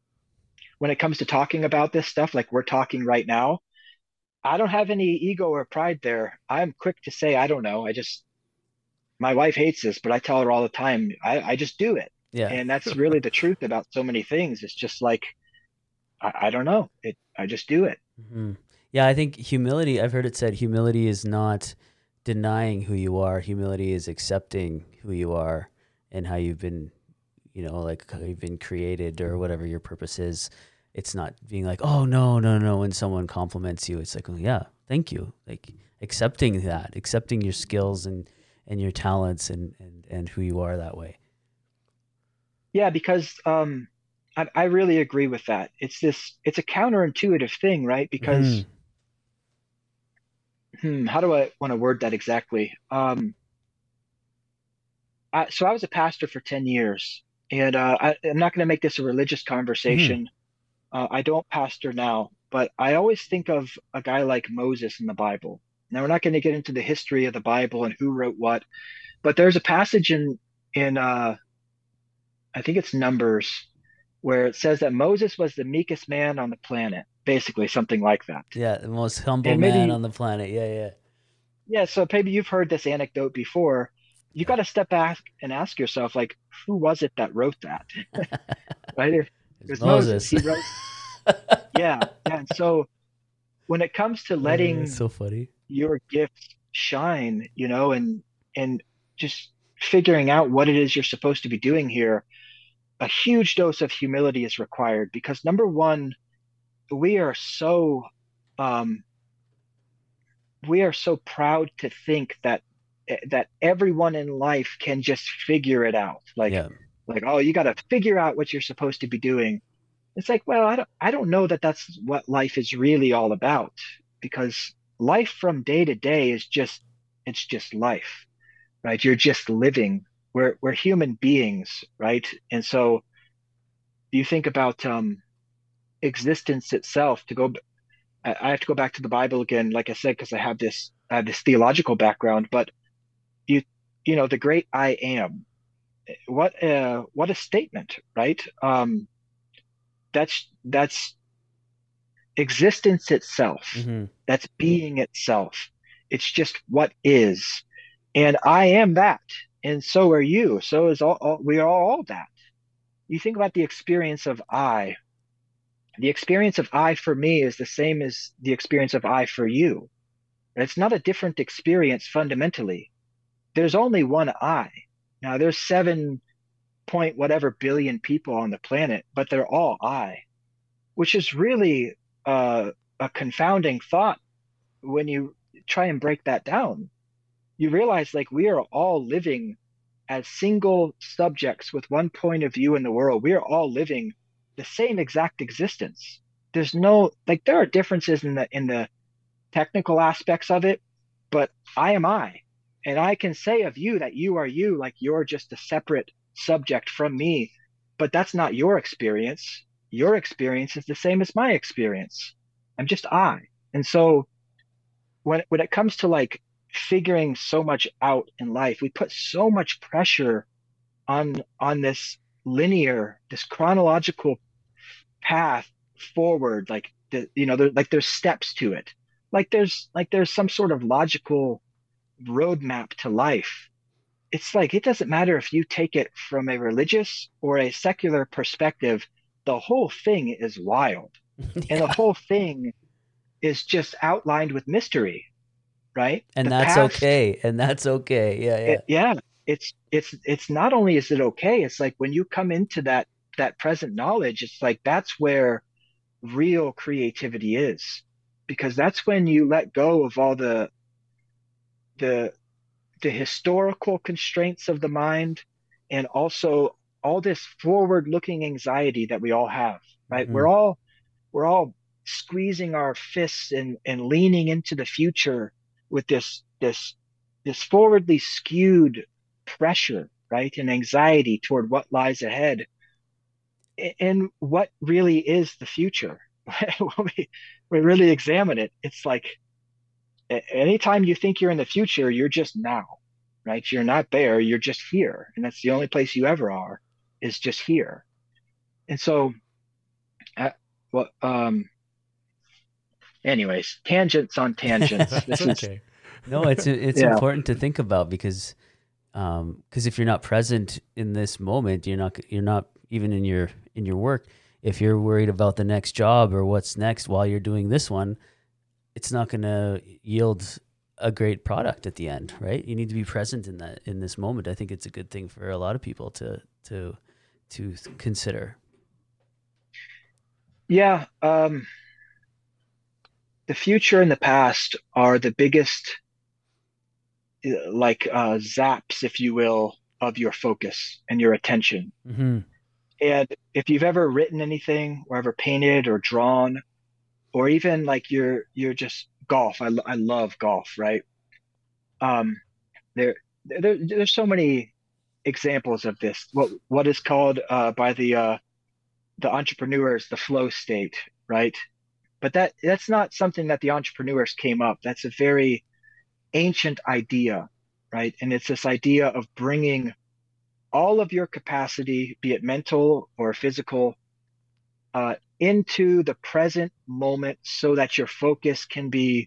when it comes to talking about this stuff like we're talking right now. I don't have any ego or pride there. I'm quick to say I don't know. I just my wife hates this, but I tell her all the time, I, I just do it. Yeah. And that's really the truth about so many things. It's just like I, I don't know. It I just do it. Hmm. Yeah, I think humility, I've heard it said humility is not denying who you are. Humility is accepting who you are and how you've been, you know, like how you've been created or whatever your purpose is. It's not being like, oh, no, no, no. When someone compliments you, it's like, oh, yeah, thank you. Like accepting that, accepting your skills and, and your talents and, and, and who you are that way. Yeah, because um I, I really agree with that. It's this it's a counterintuitive thing, right? Hmm. Because hmm, how do I want to word that exactly? Um I, so I was a pastor for ten years, and uh, I, I'm not going to make this a religious Hmm. conversation. Uh, I don't pastor now, but I always think of a guy like Moses in the Bible. Now, we're not going to get into the history of the Bible and who wrote what, but there's a passage in in uh, I think it's Numbers where it says that Moses was the meekest man on the planet, basically something like that. Yeah, the most humble And man maybe, on the planet. Yeah, yeah. yeah, so maybe you've heard this anecdote before. You got Yeah. to step back and ask yourself, like, who was it that wrote that? Right? If it It's was Moses, Moses. he wrote, yeah, yeah. And so when it comes to Uh, letting so funny. your gifts shine, you know, and and just figuring out what it is you're supposed to be doing here, a huge dose of humility is required because number one, we are so um we are so proud to think that that everyone in life can just figure it out. Like Yeah. like, oh, you got to figure out what you're supposed to be doing. It's like, well, I don't I don't know that that's what life is really all about because life from day to day is just it's just life, right? You're just living. We're we're human beings, right? And so you think about um existence itself to go I I have to go back to the Bible again, like I said, because I have this I have this theological background, but you you know, the great I am, what uh what a statement, right? Um that's that's existence itself. Hmm. That's being itself. It's just what is. And I am that. And so are you. So is all, all we are all that. You think about the experience of I. The experience of I for me is the same as the experience of I for you. And it's not a different experience fundamentally. There's only one I. Now there's seven point whatever billion people on the planet, but they're all I, which is really uh, a confounding thought when you try and break that down. You realize like we are all living as single subjects with one point of view in the world. We are all living the same exact existence. There's no like there are differences in the in the technical aspects of it, but I am I. And I can say of you that you are you, like you're just a separate subject from me, but that's not your experience. Your experience is the same as my experience. I'm just I. And so when when it comes to like figuring so much out in life, we put so much pressure on on this linear, this chronological path forward, like the you know, there, like there's steps to it. Like there's like there's some sort of logical roadmap to life. It's like it doesn't matter if you take it from a religious or a secular perspective, the whole thing is wild. And the Yeah. whole thing is just outlined with mystery, right? And The that's past, okay. And that's okay. Yeah, yeah. it, yeah, it's it's it's not only is it okay, it's like when you come into that that present knowledge, it's like that's where real creativity is, because that's when you let go of all the the the historical constraints of the mind, and also all this forward looking anxiety that we all have, right? Hmm. We're all we're all squeezing our fists and and leaning into the future with this this this forwardly skewed pressure, right? And anxiety toward what lies ahead. And what really is the future? When we, we really examine it, it's like anytime you think you're in the future, you're just now, right? You're not there, you're just here. And that's the only place you ever are, is just here. And so, uh, well, um, anyways, tangents on tangents. That's This is, okay. No, it's it's yeah, important to think about because um because if you're not present in this moment, you're not you're not even in your in your work. If you're worried about the next job or what's next while you're doing this one, it's not going to yield a great product at the end, right? You need to be present in that in this moment. I think it's a good thing for a lot of people to to to consider. yeah. Um, the future and the past are the biggest, uh, like, uh, zaps, if you will, of your focus and your attention. Hmm. And if you've ever written anything or ever painted or drawn, or even like you're you're just golf. I, I love golf, right? Um, there, there there's so many examples of this. What what is called, uh, by the uh, the entrepreneurs the flow state, right? But that that's not something that the entrepreneurs came up. That's a very ancient idea, right? And it's this idea of bringing all of your capacity, be it mental or physical, uh, into the present moment so that your focus can be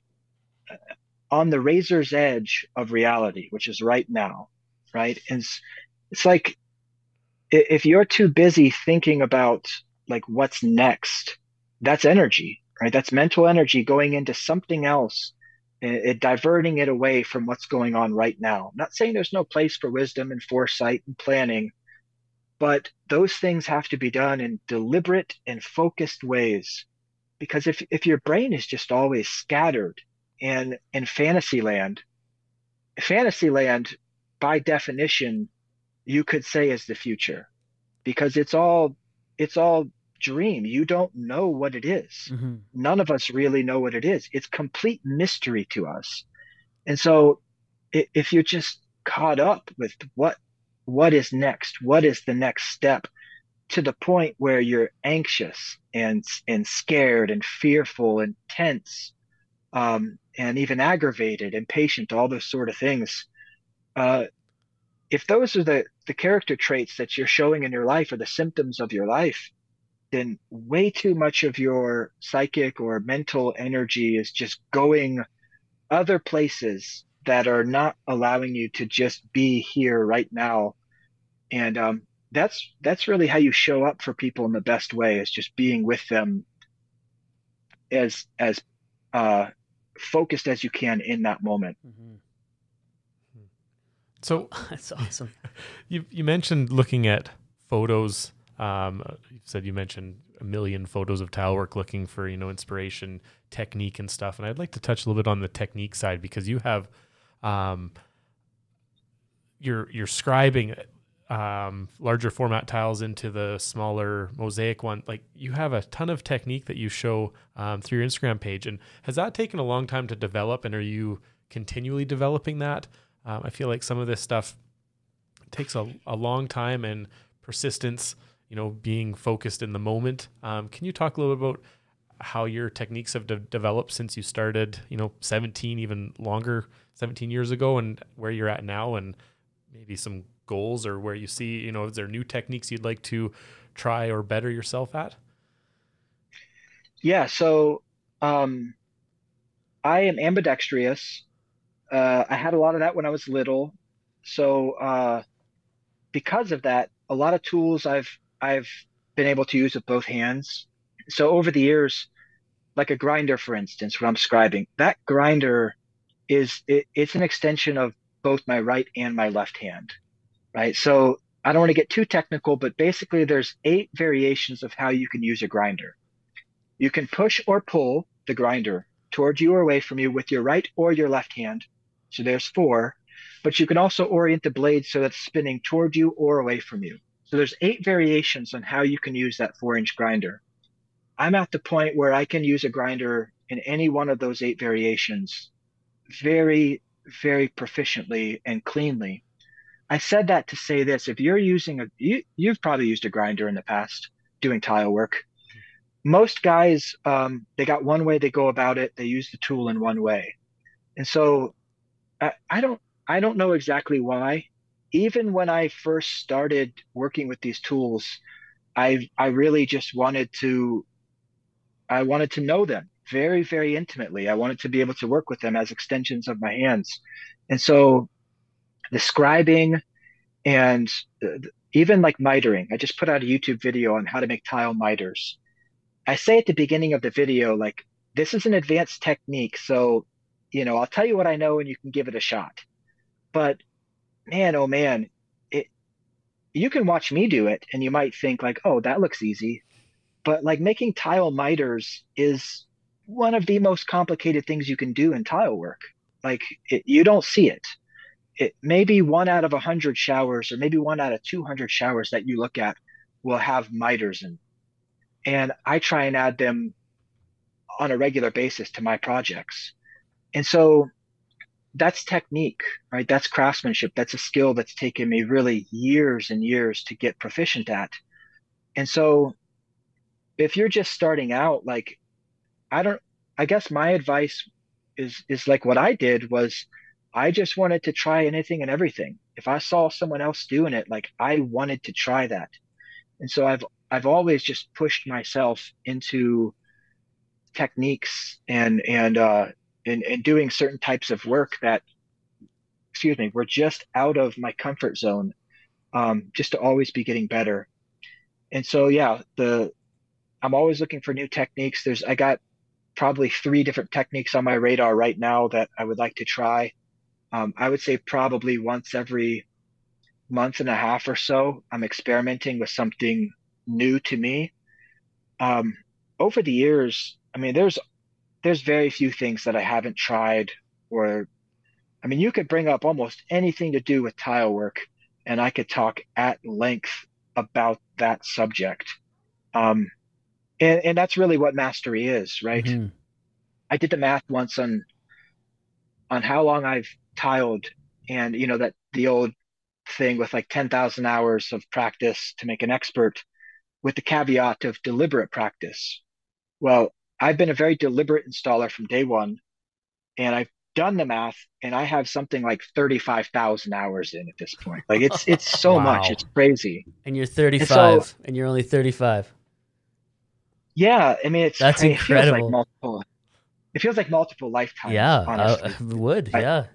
on the razor's edge of reality, which is right now, right? And it's, it's like if you're too busy thinking about like what's next, that's energy, right? That's mental energy going into something else, it, it diverting it away from what's going on right now. I'm not saying there's no place for wisdom and foresight and planning, but those things have to be done in deliberate and focused ways. Because if if your brain is just always scattered and in fantasy land, fantasy land by definition you could say is the future, because it's all it's all dream. You don't know what it is. Hmm. None of us really know what it is. It's complete mystery to us. And so if you're just caught up with what what is next, what is the next step, to the point where you're anxious and and scared and fearful and tense, um, and even aggravated, impatient, all those sort of things. Uh, if those are the the character traits that you're showing in your life or the symptoms of your life, then way too much of your psychic or mental energy is just going other places that are not allowing you to just be here right now. And um, that's that's really how you show up for people in the best way, is just being with them as as uh, focused as you can in that moment. Hmm. So That's awesome. you you mentioned looking at photos. Um, you said you mentioned a million photos of tile work, looking for you know inspiration, technique, and stuff. And I'd like to touch a little bit on the technique side because you have, um, you're you're scribing um, larger format tiles into the smaller mosaic one. Like, you have a ton of technique that you show um, through your Instagram page. And has that taken a long time to develop? And are you continually developing that? Um, I feel like some of this stuff takes a, a long time and persistence, you know, being focused in the moment. Um, can you talk a little bit about how your techniques have de- developed since you started, you know, seventeen, even longer, seventeen years ago, and where you're at now, and maybe some goals, or where you see, you know, is there new techniques you'd like to try or better yourself at? Yeah, so um, I am ambidextrous. Uh, I had a lot of that when I was little. So uh, because of that, a lot of tools I've I've been able to use with both hands. So over the years, like a grinder, for instance, when I'm scribing, that grinder is it, it's an extension of both my right and my left hand, right? So I don't want to get too technical, but basically there's eight variations of how you can use a grinder. You can push or pull the grinder towards you or away from you with your right or your left hand. So there's four, but you can also orient the blade so that's spinning toward you or away from you. So there's eight variations on how you can use that four inch grinder. I'm at the point where I can use a grinder in any one of those eight variations very, very proficiently and cleanly. I said that to say this: if you're using a, you, you've probably used a grinder in the past doing tile work. Most guys, um, they got one way they go about it. They use the tool in one way. And so I, I don't, I don't know exactly why. Even when I first started working with these tools, I, I really just wanted to, I wanted to know them very, very intimately. I wanted to be able to work with them as extensions of my hands. And so the scribing and uh, even like mitering, I just put out a YouTube video on how to make tile miters. I say at the beginning of the video, like, this is an advanced technique. So, you know, I'll tell you what I know and you can give it a shot. But man, oh man, it, you can watch me do it and you might think like, oh, that looks easy. But like making tile miters is one of the most complicated things you can do in tile work. Like it, you don't see it. It maybe one out of a hundred showers or maybe one out of two hundred showers that you look at will have miters in. And I try and add them on a regular basis to my projects. And so that's technique, right? That's craftsmanship. That's a skill that's taken me really years and years to get proficient at. And so if you're just starting out, like, I don't, I guess my advice is, is like what I did was I just wanted to try anything and everything. If I saw someone else doing it, like I wanted to try that. And so I've, I've always just pushed myself into techniques and, and, uh, and, and doing certain types of work that, excuse me, were just out of my comfort zone, um, just to always be getting better. And so, yeah, the, I'm always looking for new techniques. There's, I got probably three different techniques on my radar right now that I would like to try. Um, I would say probably once every month and a half or so, I'm experimenting with something new to me. Um, over the years, I mean, there's there's very few things that I haven't tried. Or, I mean, you could bring up almost anything to do with tile work, and I could talk at length about that subject. Um, and, and that's really what mastery is, right? Mm-hmm. I did the math once on on how long I've tiled, and you know that the old thing with like ten thousand hours of practice to make an expert, with the caveat of deliberate practice. Well, I've been a very deliberate installer from day one, and I've done the math, and I have something like thirty-five thousand hours in at this point. Like it's it's so much, Wow. it's crazy. And you're thirty-five, And so, and you're only thirty-five. yeah, I mean, it's That's crazy. It feels like incredible. multiple. It feels like multiple lifetimes, Yeah, honestly. I, I would. I, Yeah.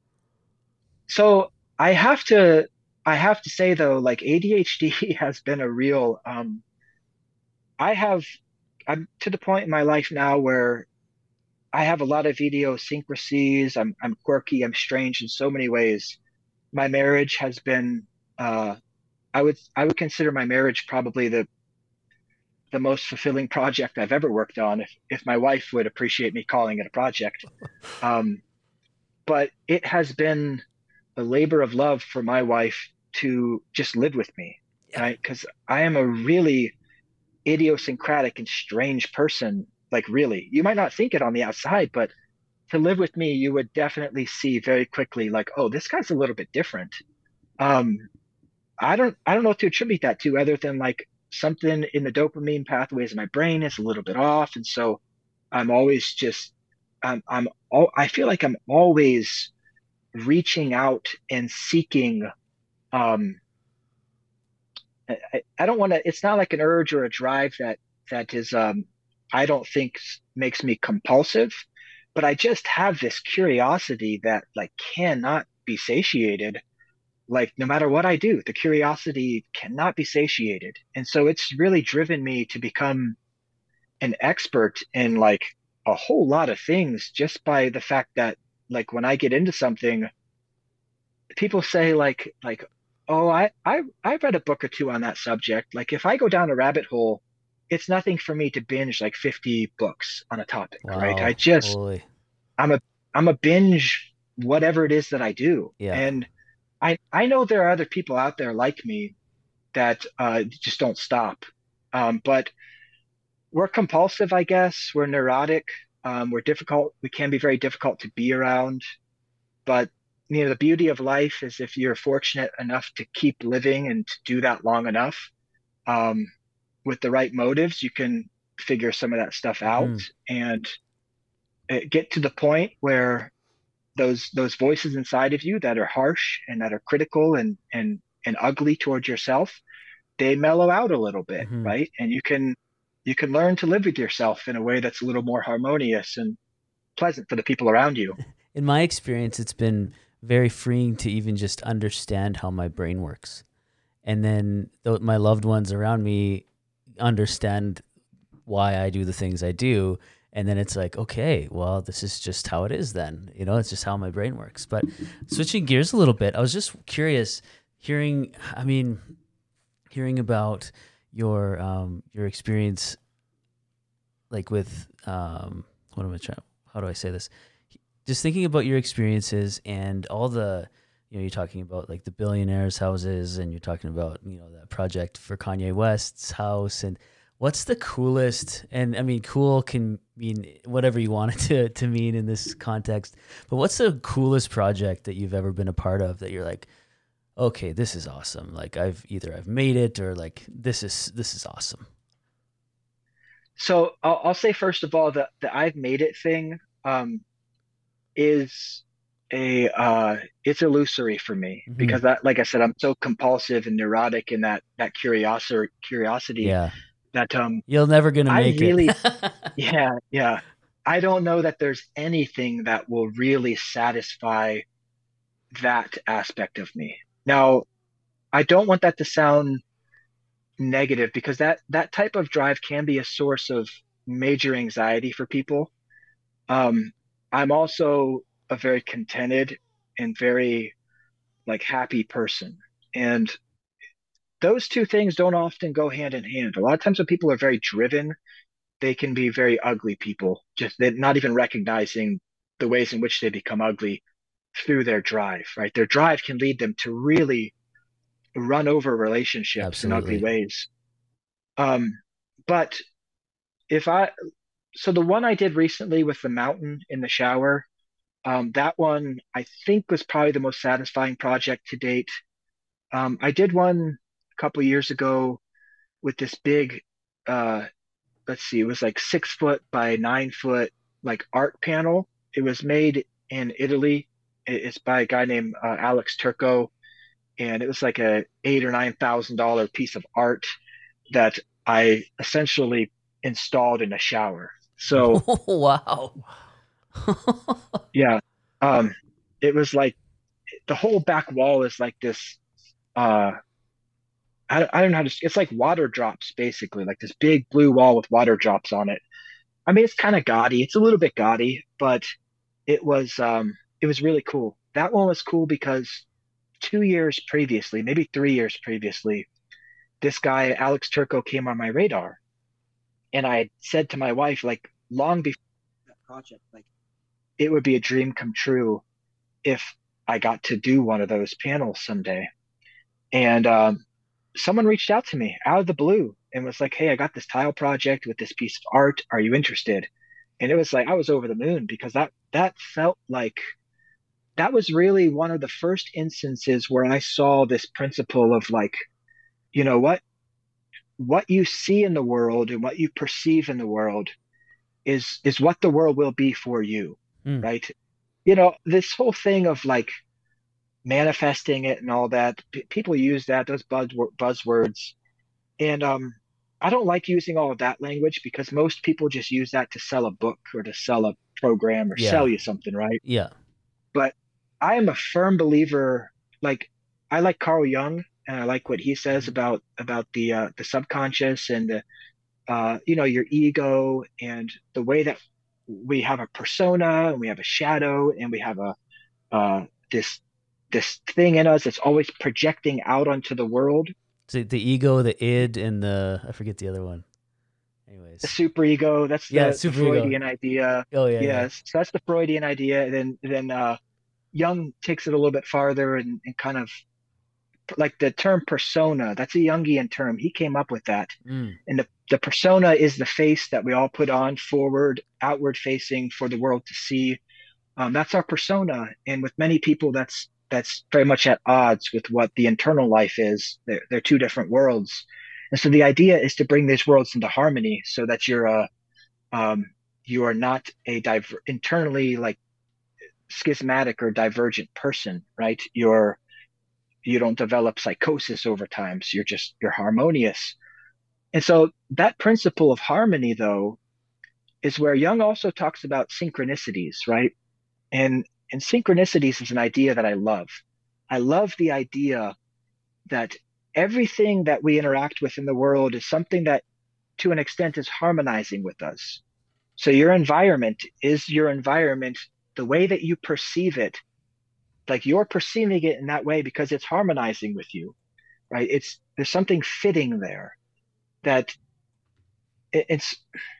so I have to, I have to say though, like A D H D has been a real. Um, I have, I'm to the point in my life now where I have a lot of idiosyncrasies. I'm I'm quirky. I'm strange in so many ways. My marriage has been. Uh, I would I would consider my marriage probably the the most fulfilling project I've ever worked on. If if my wife would appreciate me calling it a project, um, but it has been a labor of love for my wife to just live with me, Yeah. right? Because I am a really idiosyncratic and strange person. Like, really, you might not think it on the outside, but to live with me, you would definitely see very quickly, like, oh, this guy's a little bit different. Um, I don't, I don't know what to attribute that to, other than like something in the dopamine pathways in my brain is a little bit off, and so I'm always just, I'm, I'm all, I feel like I'm always reaching out and seeking. Um, I, I don't want to. It's not like an urge or a drive that that is. Um, I don't think makes me compulsive, but I just have this curiosity that like cannot be satiated. Like no matter what I do, the curiosity cannot be satiated, and so it's really driven me to become an expert in like a whole lot of things just by the fact that like when I get into something, people say like like oh I I I've read a book or two on that subject. Like if I go down a rabbit hole, it's nothing for me to binge like fifty books on a topic, right? I Wow. just Holy. I'm a I'm a binge whatever it is that I do. Yeah. And I I know there are other people out there like me that uh just don't stop. Um, but we're compulsive, I guess. We're neurotic. Um, we're difficult. We can be very difficult to be around. But you know, the beauty of life is if you're fortunate enough to keep living and to do that long enough, um, with the right motives, you can figure some of that stuff out Hmm. and uh, get to the point where those those voices inside of you that are harsh and that are critical and and and ugly towards yourself, they mellow out a little bit, Hmm. right? And you can you can learn to live with yourself in a way that's a little more harmonious and pleasant for the people around you. In my experience, it's been very freeing to even just understand how my brain works. And then th- my loved ones around me understand why I do the things I do. And then it's like, okay, well, this is just how it is then. You know, it's just how my brain works. But switching gears a little bit, I was just curious hearing, I mean, hearing about your um, your experience like with um, what am I trying? How do I say this? Just thinking about your experiences and all the, you know, you're talking about like the billionaires' houses, and you're talking about, you know, that project for Kanye West's house, and what's the coolest? And I mean, cool can mean whatever you want it to to mean in this context. But what's the coolest project that you've ever been a part of that you're like, okay, this is awesome. Like I've either I've made it or like this is this is awesome. So I'll, I'll say first of all that the I've made it thing um, is a uh, it's illusory for me Hmm. because that, like I said, I'm so compulsive and neurotic in that that curiosity curiosity Yeah, that um you're never gonna I make it. really yeah yeah I don't know that there's anything that will really satisfy that aspect of me. Now, I don't want that to sound negative because that that type of drive can be a source of major anxiety for people. Um, I'm also a very contented and very like happy person. And those two things don't often go hand in hand. A lot of times when people are very driven, they can be very ugly people, just they're not even recognizing the ways in which they become ugly through their drive, right? Their drive can lead them to really run over relationships in ugly Absolutely. ways. Um, but if I, so the one I did recently with the mountain in the shower, um, that one I think was probably the most satisfying project to date. Um, I did one a couple years ago with this big, uh, let's see, it was like six foot by nine foot, like art panel. It was made in Italy. It's by a guy named uh, Alex Turco, and it was like a eight or nine thousand dollar piece of art that I essentially installed in a shower. So Wow. yeah, um, it was like the whole back wall is like this. Uh, I, I don't know how to. It's like water drops basically, like this big blue wall with water drops on it. I mean, it's kind of gaudy. It's a little bit gaudy, but it was um, it was really cool. That one was cool because two years previously, maybe three years previously, this guy Alex Turco came on my radar, and I had said to my wife like long before that project, like it would be a dream come true if I got to do one of those panels someday. And um, someone reached out to me out of the blue and was like, "Hey, I got this tile project with this piece of art. Are you interested?" And it was like I was over the moon because that that felt like that was really one of the first instances where I saw this principle of like, you know what, what you see in the world and what you perceive in the world is is what the world will be for you, Mm. right? You know, this whole thing of like manifesting it and all that, p- people use that, those buzz buzzwords, and um, I don't like using all of that language because most people just use that to sell a book or to sell a program or sell Yeah. you something, right? Yeah. But I am a firm believer. Like I like Carl Jung, and I like what he says Mhm. about about the uh, the subconscious and the uh, you know, your ego and the way that we have a persona and we have a shadow and we have a uh, this this thing in us that's always projecting out onto the world. So the ego, the id, and the I forget the other one. The Anyways. superego, that's Yeah, the the super ego. Freudian idea. Oh yeah, yeah. Yes, so that's the Freudian idea. And then then uh, Jung takes it a little bit farther and, and kind of like the term persona. That's a Jungian term. He came up with that. Mm. And the, the persona is the face that we all put on forward, outward facing for the world to see. Um, that's our persona. And with many people, that's that's very much at odds with what the internal life is. They're, they're two different worlds. And so the idea is to bring these worlds into harmony so that you're a um, you are not a diver- internally like schismatic or divergent person, right? You're you don't develop psychosis over time. So you're just you're harmonious. And so that principle of harmony, though, is where Jung also talks about synchronicities, right? And and synchronicities is an idea that I love. I love the idea that everything that we interact with in the world is something that to an extent is harmonizing with us. So your environment is your environment, the way that you perceive it, like you're perceiving it in that way because it's harmonizing with you, right? It's there's something fitting there that it, it's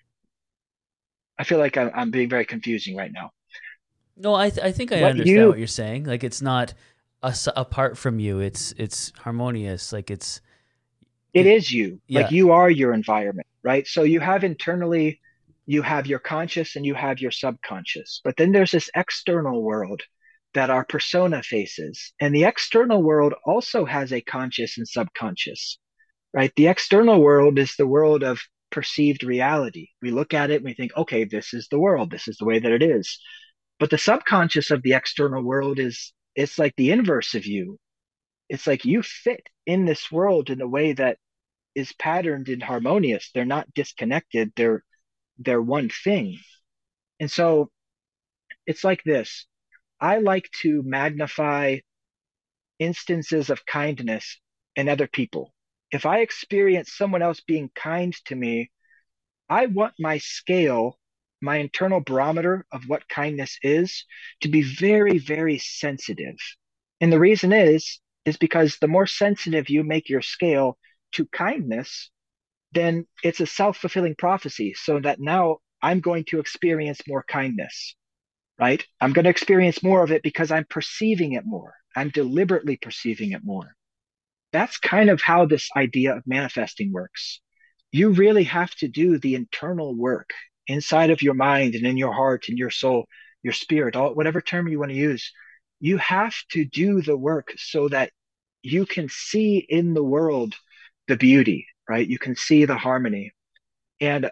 I feel like I'm, I'm being very confusing right now. No, I th- I think I What understand you what you're saying. Like it's not us apart from you. It's it's harmonious. Like it's it is you, like yeah. you are your environment, right? So you have internally, you have your conscious and you have your subconscious, but then there's this external world that our persona faces. And the external world also has a conscious and subconscious, right? The external world is the world of perceived reality. We look at it and we think, okay, this is the world, this is the way that it is. But the subconscious of the external world is it's like the inverse of you. It's like you fit in this world in a way that is patterned and harmonious. They're not disconnected. They're they're one thing. And so it's like this. I like to magnify instances of kindness in other people. If I experience someone else being kind to me, I want my scale, my internal barometer of what kindness is, to be very, very sensitive. And the reason is, is because the more sensitive you make your scale to kindness, then it's a self-fulfilling prophecy. So that now I'm going to experience more kindness, right? I'm going to experience more of it because I'm perceiving it more. I'm deliberately perceiving it more. That's kind of how this idea of manifesting works. You really have to do the internal work inside of your mind and in your heart and your soul, your spirit, all, whatever term you want to use. You have to do the work so that you can see in the world the beauty, right? You can see the harmony. And,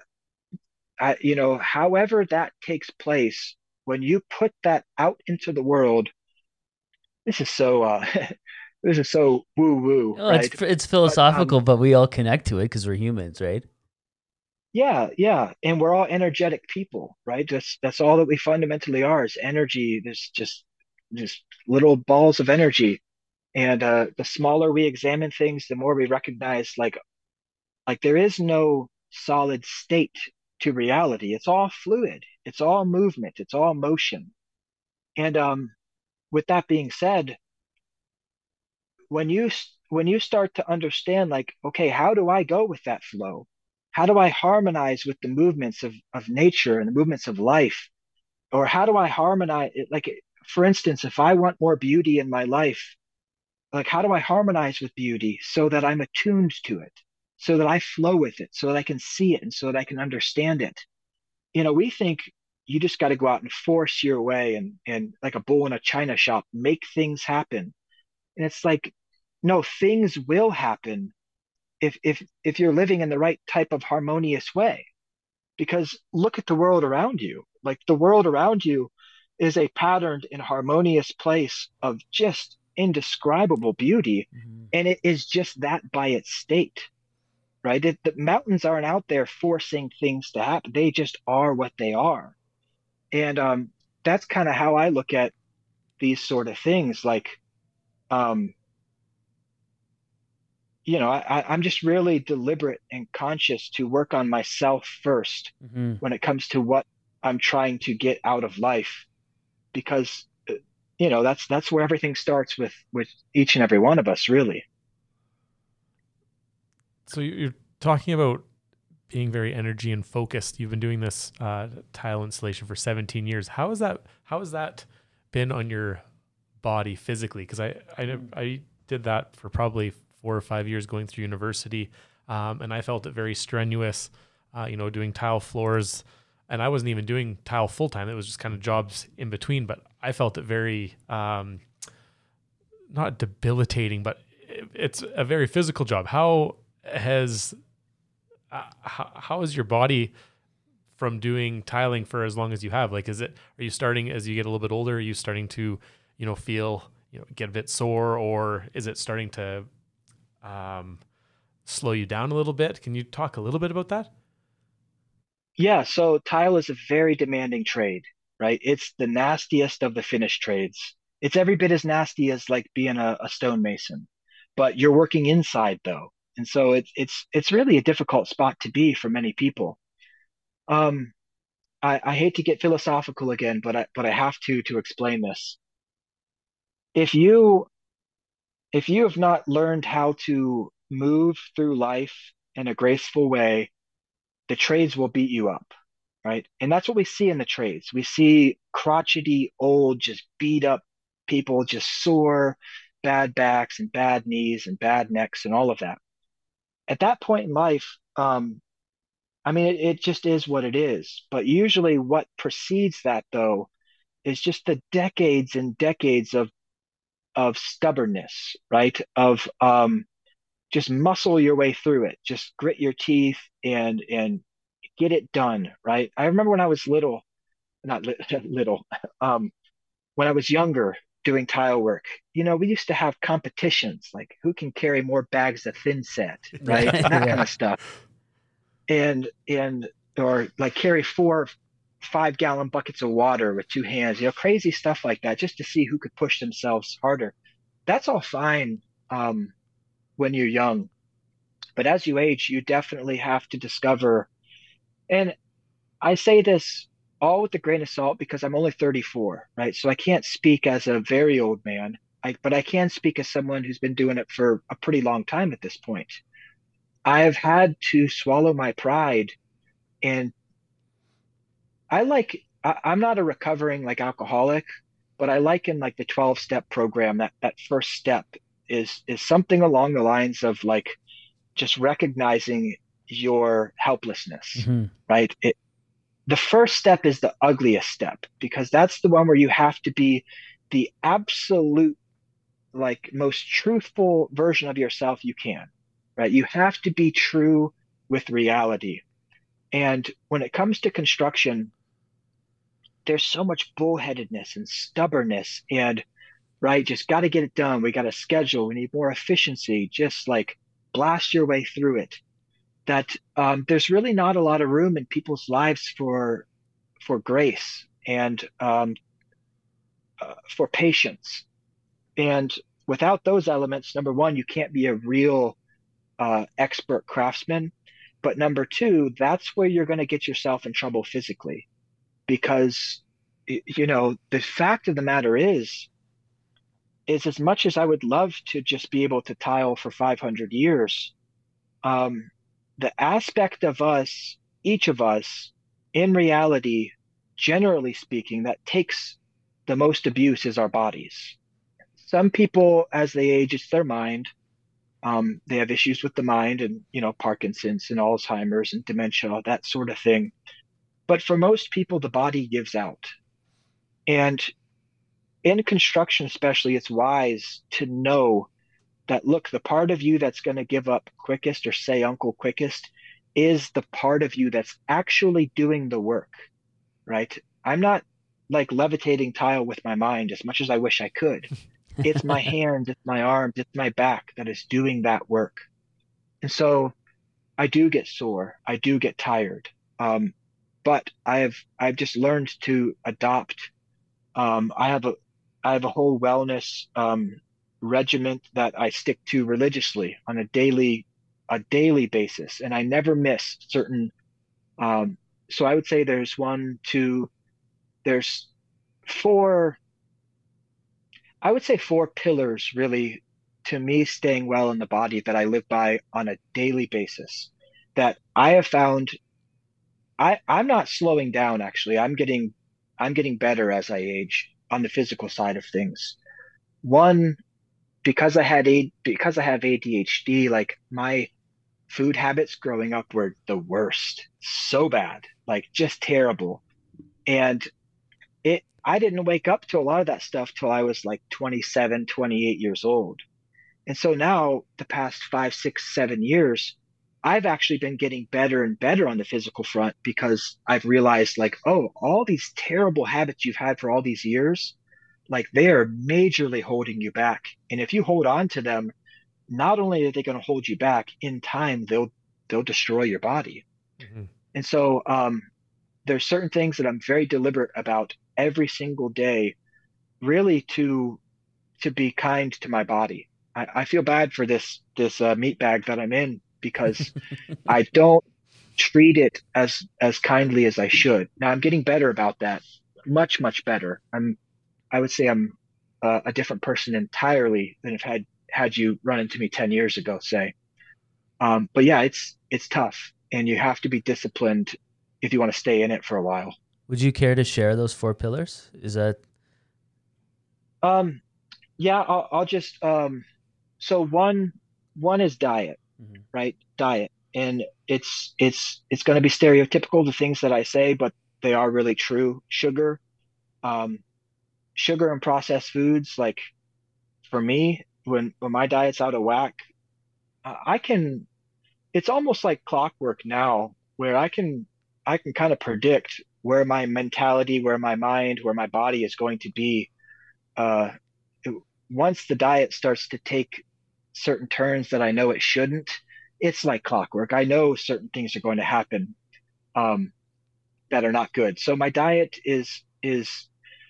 I, you know, however that takes place, when you put that out into the world, this is so, uh, this is so woo woo, Oh, it's right? it's But um, philosophical, but we all connect to it because we're humans, right? yeah, yeah, and we're all energetic people, right? That's that's all that we fundamentally are is energy. There's just just little balls of energy, and uh, the smaller we examine things, the more we recognize like like there is no solid state to reality. It's all fluid. It's all movement. It's all motion. And um, with that being said, when you when you start to understand like, okay, how do I go with that flow? How do I harmonize with the movements of of nature and the movements of life? Or how do I harmonize it? Like for instance, if I want more beauty in my life, like how do I harmonize with beauty so that I'm attuned to it, so that I flow with it, so that I can see it and so that I can understand it? You know, we think you just got to go out and force your way and and like a bull in a china shop, make things happen. And it's like, no, things will happen if if if you're living in the right type of harmonious way. Because look at the world around you. Like the world around you is a patterned and harmonious place of just indescribable beauty. Mhm. And it is just that by its state, right? It, the mountains aren't out there forcing things to happen. They just are what they are. And um, that's kind of how I look at these sort of things. Like, um, you know, I, I'm just really deliberate and conscious to work on myself first Mhm. when it comes to what I'm trying to get out of life, because uh, you know that's that's where everything starts with with each and every one of us, really. So you- you're talking about being very energy and focused. You've been doing this uh, tile installation for seventeen years. How is that? How has that been on your body physically? Because I, I I did that for probably four or five years going through university, um, and I felt it very strenuous. Uh, you know, doing tile floors, and I wasn't even doing tile full time. It was just kind of jobs in between. But I felt it very um, not debilitating, but it, it's a very physical job. How has uh, how, how is your body from doing tiling for as long as you have? Like, is it, are you starting as you get a little bit older, are you starting to, you know, feel, you know, get a bit sore, or is it starting to um, slow you down a little bit? Can you talk a little bit about that? Yeah, so tile is a very demanding trade, right? It's the nastiest of the finished trades. It's every bit as nasty as like being a, a stonemason, but you're working inside though. And so it's it's it's really a difficult spot to be for many people. Um, I, I hate to get philosophical again, but I but I have to to explain this. If you if you have not learned how to move through life in a graceful way, the trades will beat you up, right? And that's what we see in the trades. We see crotchety, old, just beat up people, just sore, bad backs and bad knees and bad necks and all of that. At that point in life, um, I mean, it, it just is what it is. But usually, what precedes that, though, is just the decades and decades of of stubbornness, right? Of um, just muscle your way through it, just grit your teeth and and get it done, right? I remember when I was little, not li little, um, when I was younger doing tile work, you know, we used to have competitions, like who can carry more bags of thin set, right? Yeah. And that kind Yeah. of stuff. And and or like carry four five gallon buckets of water with two hands, you know, crazy stuff like that, just to see who could push themselves harder. That's all fine um, when you're young, but as you age, you definitely have to discover. And I say this all with a grain of salt because I'm only thirty-four, right? So I can't speak as a very old man, I, but I can speak as someone who's been doing it for a pretty long time at this point. I've had to swallow my pride, and I like, I, I'm not a recovering like alcoholic, but I like in like the twelve step program that that first step is is something along the lines of like just recognizing your helplessness, Mhm. right? It, the first step is the ugliest step because that's the one where you have to be the absolute like most truthful version of yourself you can, right? You have to be true with reality. And when it comes to construction, there's so much bullheadedness and stubbornness and right, just got to get it done. We got a schedule. We need more efficiency. Just like blast your way through it. That um, there's really not a lot of room in people's lives for for grace and um, uh, for patience. And without those elements, number one, you can't be a real uh, expert craftsman. But number two, that's where you're going to get yourself in trouble physically. Because, you know, the fact of the matter is, is as much as I would love to just be able to tile for five hundred years, um, the aspect of us, each of us, in reality, generally speaking, that takes the most abuse is our bodies. Some people, as they age, it's their mind. Um, they have issues with the mind and, you know, Parkinson's and Alzheimer's and dementia, that sort of thing. But for most people, the body gives out. And in construction, especially, it's wise to know that, look, the part of you that's going to give up quickest or say uncle quickest is the part of you that's actually doing the work, right? I'm not like levitating tile with my mind as much as I wish I could. It's my hands, it's my arms, it's my back that is doing that work. And so I do get sore, I do get tired. Um, but I have I've just learned to adopt. Um, I have a I have a whole wellness um, regiment that I stick to religiously on a daily a daily basis, and I never miss certain. Um, so I would say there's one, two, there's four. I would say four pillars really to me staying well in the body that I live by on a daily basis. That I have found I I'm not slowing down actually. I'm getting I'm getting better as I age on the physical side of things. One, because I had a because I have A D H D, like my food habits growing up were the worst. So bad, like just terrible. And it I didn't wake up to a lot of that stuff till I was like twenty-seven, twenty-eight years old. And so now the past five, six, seven years, I've actually been getting better and better on the physical front because I've realized like, oh, all these terrible habits you've had for all these years, like they are majorly holding you back. And if you hold on to them, not only are they going to hold you back, in time they'll they'll destroy your body. Mm-hmm. And so um, there's certain things that I'm very deliberate about every single day, really to to be kind to my body. I, I feel bad for this this uh, meat bag that I'm in because I don't treat it as as kindly as I should. Now I'm getting better about that, much much better. I'm I would say I'm uh, a different person entirely than if had had you run into me ten years ago, say. Um, but yeah, it's it's tough, and you have to be disciplined if you want to stay in it for a while. Would you care to share those four pillars? Is that? Um, yeah, I'll, I'll just um, so one one is diet, mm-hmm. right? Diet, and it's it's it's going to be stereotypical, the things that I say, but they are really true. Sugar, um, sugar and processed foods, like for me, when when my diet's out of whack, I can. It's almost like clockwork now, where I can I can kind of predict where my mentality, where my mind, where my body is going to be. Uh, once the diet starts to take certain turns that I know it shouldn't, it's like clockwork. I know certain things are going to happen um, that are not good. So my diet is is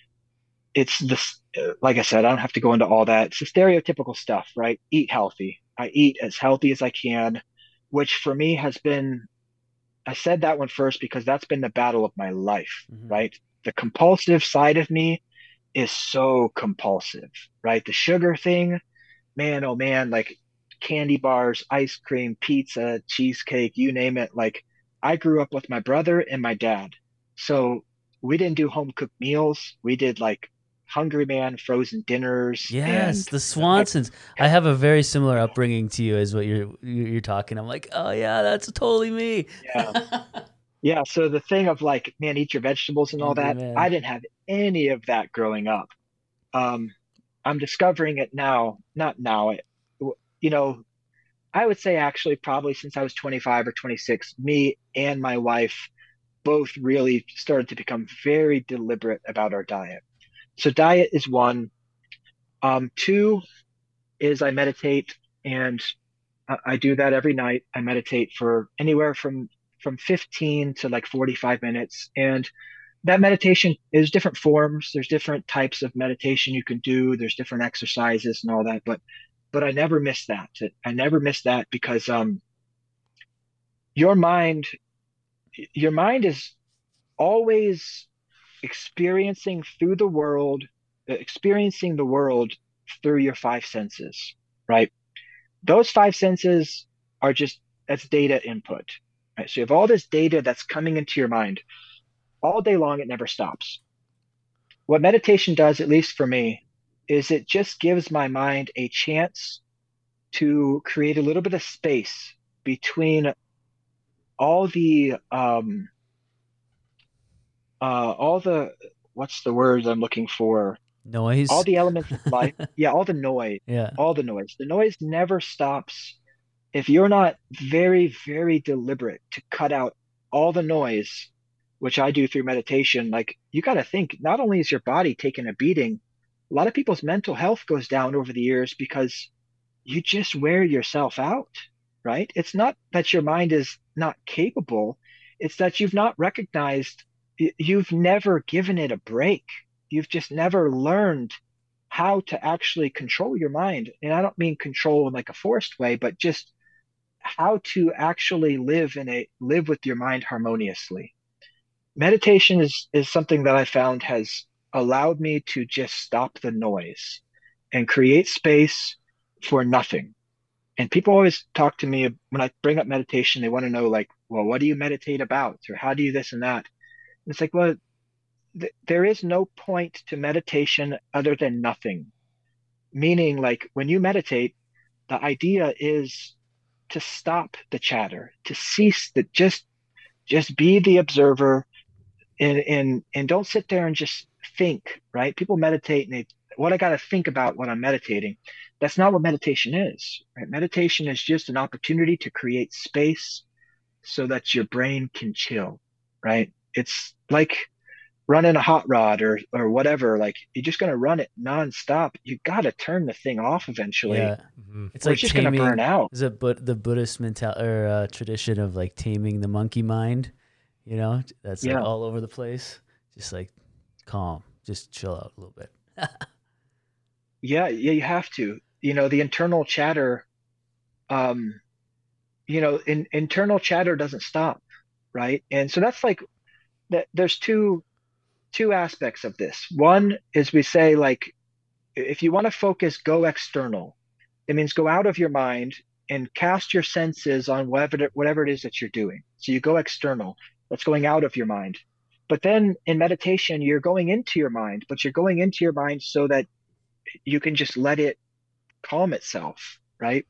it's this. Like I said, I don't have to go into all that. It's the stereotypical stuff, right? Eat healthy. I eat as healthy as I can, which for me has been. I said that one first because that's been the battle of my life, mm-hmm. right? The compulsive side of me is so compulsive, right? The sugar thing, man, oh man, like candy bars, ice cream, pizza, cheesecake, you name it. Like I grew up with my brother and my dad. So we didn't do home cooked meals. We did like Hungry Man frozen dinners. Yes, and the Swansons. I, I have a very similar upbringing to you as what you're you're talking. I'm like, oh yeah, that's totally me. Yeah. Yeah, so the thing of like, man, eat your vegetables and all that, man. I didn't have any of that growing up. Um, I'm discovering it now, not now, it, you know, I would say actually probably since I was twenty-five or twenty-six, me and my wife both really started to become very deliberate about our diet. So diet is one. Um, two is I meditate, and I, I do that every night. I meditate for anywhere from from fifteen to like forty-five minutes. And that meditation is different forms. There's different types of meditation you can do. There's different exercises and all that. But, but I never miss that. I never miss that because, um, your mind, your mind is always experiencing through the world, experiencing the world through your five senses, right? Those five senses are just, that's data input. Right? So you have all this data that's coming into your mind all day long. It never stops. what meditation does, at least for me, is it just gives my mind a chance to create a little bit of space between all the um uh all the what's the word I'm looking for? All Noise. the elements of life. Yeah, all the noise. Yeah. All the noise. The noise never stops if you're not very, very deliberate to cut out all the noise, which I do through meditation. Like, you got to think, not only is your body taking a beating, a lot of people's mental health goes down over the years because you just wear yourself out, right? It's not that your mind is not capable, it's that you've not recognized, you've never given it a break. You've just never learned how to actually control your mind. And I don't mean control in like a forced way, but just how to actually live in a live with your mind harmoniously. Meditation is is something that I found has allowed me to just stop the noise and create space for nothing. And people always talk to me when I bring up meditation, they want to know like, well, what do you meditate about? Or how do you this and that? And it's like, well, th there is no point to meditation other than nothing. Meaning like when you meditate, the idea is to stop the chatter, to cease the just just be the observer and and and don't sit there and just think, right? People meditate and they what I got to think about when I'm meditating. That's not what meditation is, right? Meditation is just an opportunity to create space so that your brain can chill, right? It's like running a hot rod or or whatever. Like you're just gonna run it nonstop. You got to turn the thing off eventually, Yeah. Mhm. It's or it's like just gonna burn taming. out. Is it but the Buddhist mental or uh, tradition of like taming the monkey mind? You know, that's like Yeah, all over the place. Just like calm, just chill out a little bit. yeah, yeah. You have to. You know, the internal chatter. Um, you know, in, internal chatter doesn't stop, right? And so that's like that. There's two two aspects of this. One is we say like if you want to focus, go external. It means go out of your mind and cast your senses on whatever whatever it is that you're doing. So you go external. That's going out of your mind. But then in meditation, you're going into your mind, but you're going into your mind so that you can just let it calm itself, right?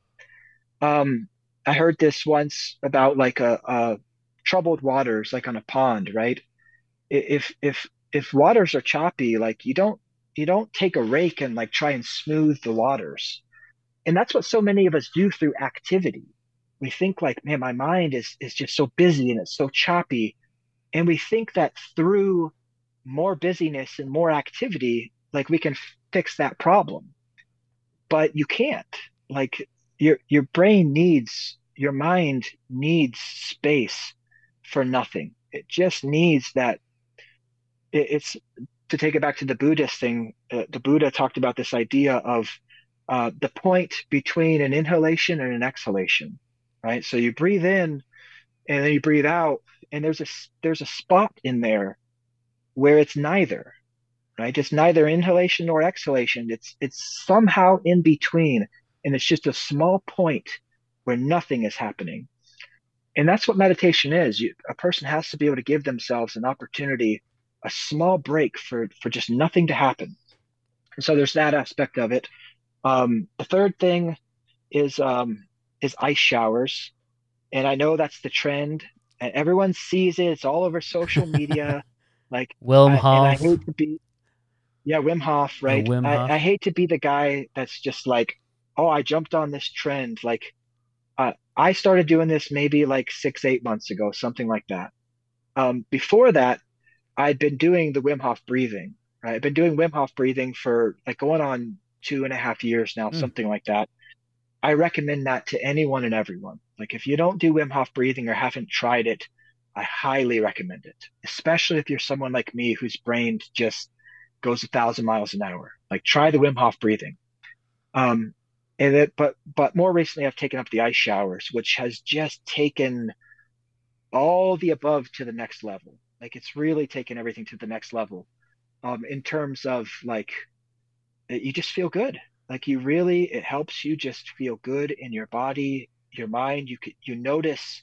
Um, I heard this once about like a, a troubled waters, like on a pond, right? If if if waters are choppy, like you don't you don't take a rake and like try and smooth the waters. And that's what so many of us do through activity. We think like, man, my mind is is just so busy and it's so choppy. And we think that through more busyness and more activity, like we can fix that problem. But you can't. Like your your brain needs, your mind needs space for nothing. It just needs that. It, it's to take it back to the Buddhist thing. Uh, the Buddha talked about this idea of uh, the point between an inhalation and an exhalation, right? So you breathe in and then you breathe out, and there's a there's a spot in there where it's neither, right? It's neither inhalation nor exhalation. It's it's somehow in between, and it's just a small point where nothing is happening. And that's what meditation is. You, a person has to be able to give themselves an opportunity, a small break for for just nothing to happen. And so there's that aspect of it. Um, the third thing is um, is ice showers, and I know that's the trend, and everyone sees it. It's all over social media. Like, Wilm I, and I Hof hate to be Yeah, Wim Hof, or right? Wim I, I Hof. hate to be the guy that's just like, oh, I jumped on this trend. Like, uh, I started doing this maybe like six, eight months ago, something like that. Um, before that, I'd been doing the Wim Hof breathing, right? I've been doing Wim Hof breathing for like going on two and a half years now, Hmm. something like that. I recommend that to anyone and everyone. Like, if you don't do Wim Hof breathing or haven't tried it, I highly recommend it, especially if you're someone like me whose brain just goes a thousand miles an hour. Like, try the Wim Hof breathing. Um, and it, but but more recently, I've taken up the ice showers, which has just taken all the above to the next level. Like, it's really taken everything to the next level. Um, in terms of like, you just feel good. Like, you really, it helps you just feel good in your body, your mind. You could you notice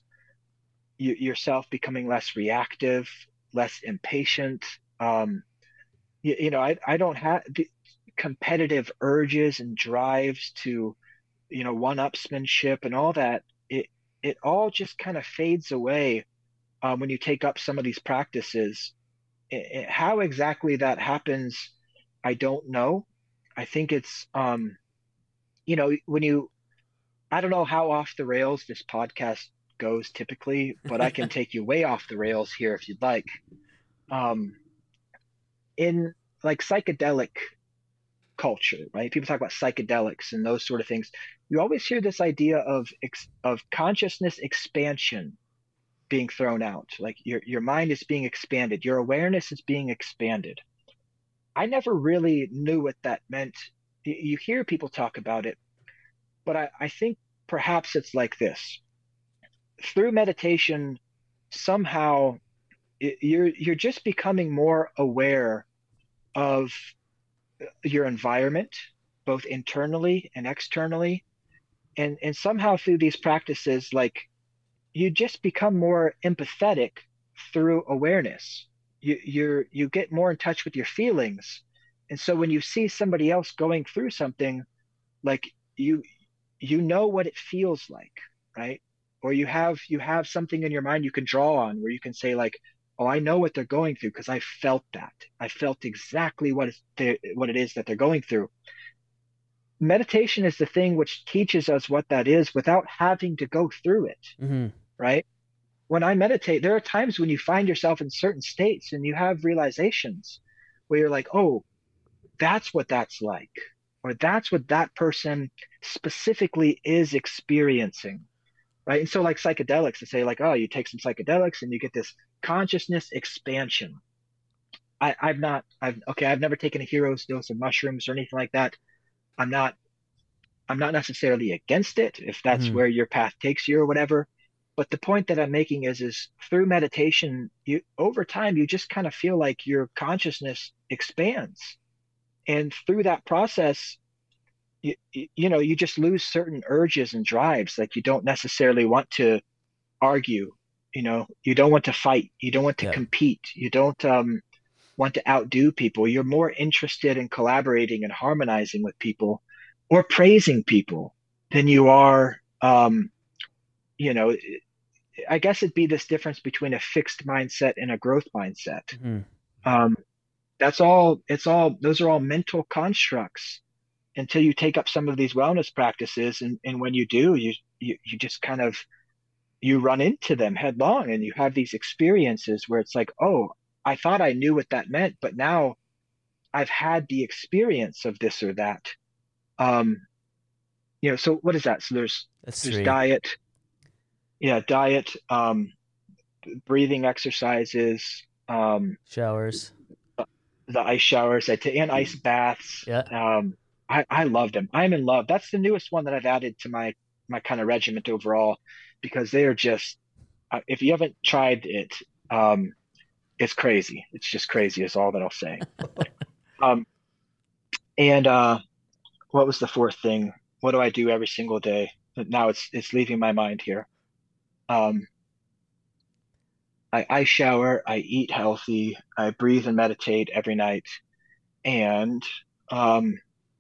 you, yourself becoming less reactive, less impatient. Um, you, you know, I, I don't have the competitive urges and drives to, you know, one-upsmanship and all that. It, it all just kind of fades away um, when you take up some of these practices. I- I- how exactly that happens, I don't know. I think it's, um, you know, when you, I don't know how off the rails this podcast goes typically, but I can take you way off the rails here if you'd like. Um, in like psychedelic culture, right? People talk about psychedelics and those sort of things. You always hear this idea of ex of consciousness expansion being thrown out. Like your your mind is being expanded, your awareness is being expanded. I never really knew what that meant. You, you hear people talk about it, but I, I think perhaps it's like this. Through meditation, somehow you're you're just becoming more aware of your environment, both internally and externally. And and somehow through these practices, like you just become more empathetic through awareness. You you're you get more in touch with your feelings. And so when you see somebody else going through something, like you you know what it feels like, right? Or you have you have something in your mind you can draw on where you can say like, oh, I know what they're going through because I felt that. I felt exactly what is what it is that they're going through. Meditation is the thing which teaches us what that is without having to go through it, Hmm. right? When I meditate, there are times when you find yourself in certain states and you have realizations where you're like, oh, that's what that's like, or that's what that person specifically is experiencing, right? And so, like psychedelics, to say, like, oh, you take some psychedelics and you get this consciousness expansion. I, I've not, I've, okay, I've never taken a hero's dose of mushrooms or anything like that. I'm not, I'm not necessarily against it if that's Hmm. where your path takes you or whatever. But the point that I'm making is, is through meditation, you over time, you just kind of feel like your consciousness expands. And through that process, you, you know, you just lose certain urges and drives. Like you don't necessarily want to argue, you know, you don't want to fight, you don't want to Yeah. compete, you don't um, want to outdo people. You're more interested in collaborating and harmonizing with people or praising people than you are, um, you know, I guess it'd be this difference between a fixed mindset and a growth mindset. Hmm. Um, that's all, it's all, those are all mental constructs until you take up some of these wellness practices. And, and when you do, you, you, you just kind of, you run into them headlong and you have these experiences where it's like, oh, I thought I knew what that meant, but now I've had the experience of this or that. Um, you know, so what is that? So there's That's there's three. diet, yeah, diet, um, breathing exercises, um, Showers. the ice showers, I take and ice baths. Yeah. Um, I I love them. I'm in love. That's the newest one that I've added to my my kind of regiment overall because they are just uh, if you haven't tried it, um, it's crazy. It's just crazy is all that I'll say. Um, and uh, what was the fourth thing? What do I do every single day? Now it's it's leaving my mind here. Um, I, I shower, I eat healthy, I breathe and meditate every night, and um,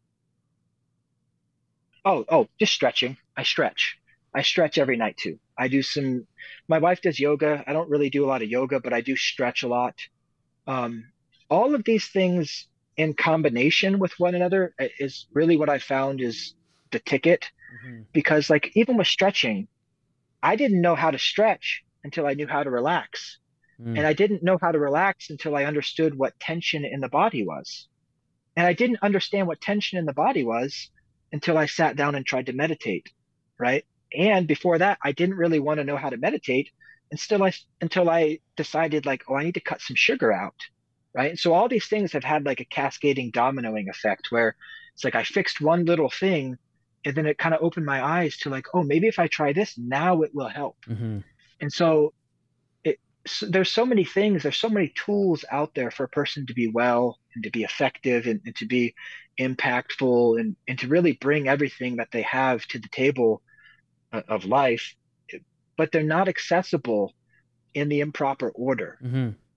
oh oh, just stretching. I stretch. I stretch every night too. I do some. My wife does yoga. I don't really do a lot of yoga, but I do stretch a lot. Um, all of these things in combination with one another is really what I found is the ticket. Hmm. Because like even with stretching, I didn't know how to stretch until I knew how to relax. Mm. And I didn't know how to relax until I understood what tension in the body was. And I didn't understand what tension in the body was until I sat down and tried to meditate, right? And before that, I didn't really want to know how to meditate until I until I decided like, oh, I need to cut some sugar out, right? And so all these things have had like a cascading dominoing effect where it's like I fixed one little thing and then it kind of opened my eyes to like, oh, maybe if I try this, now it will help. Hmm. And so it, so there's so many things, there's so many tools out there for a person to be well and to be effective and, and to be impactful and, and to really bring everything that they have to the table uh, of life, but they're not accessible in the improper order. Hmm.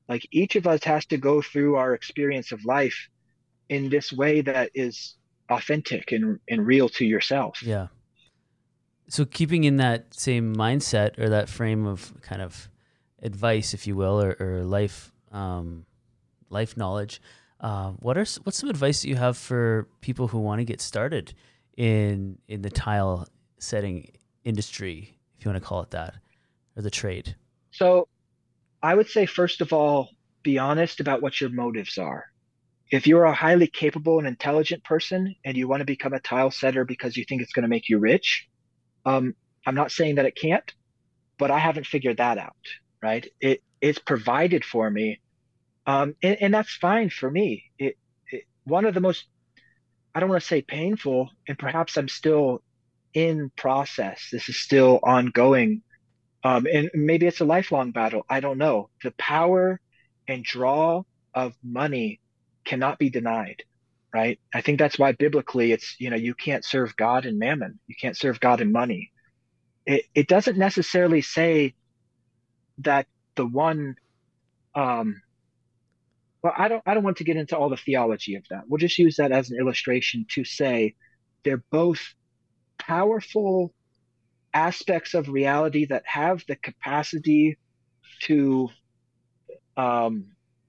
Like each of us has to go through our experience of life in this way that is authentic and, and real to yourself. Yeah. So keeping in that same mindset or that frame of kind of advice, if you will, or, or life um, life knowledge, uh, what are s- what's some advice that you have for people who want to get started in in the tile setting industry, if you want to call it that, or the trade? So I would say, first of all, be honest about what your motives are. If you're a highly capable and intelligent person and you want to become a tile setter because you think it's going to make you rich, um, I'm not saying that it can't, but I haven't figured that out, right? It it's provided for me, um, and, and that's fine for me. It, it one of the most, I don't want to say painful, and perhaps I'm still in process. This is still ongoing, um, and maybe it's a lifelong battle. I don't know. The power and draw of money cannot be denied, right? I think that's why biblically it's, you know, you can't serve God and mammon. You can't serve God and money. It it doesn't necessarily say that the one, um, well, I don't I don't want to get into all the theology of that. We'll just use that as an illustration to say they're both powerful aspects of reality that have the capacity to, um,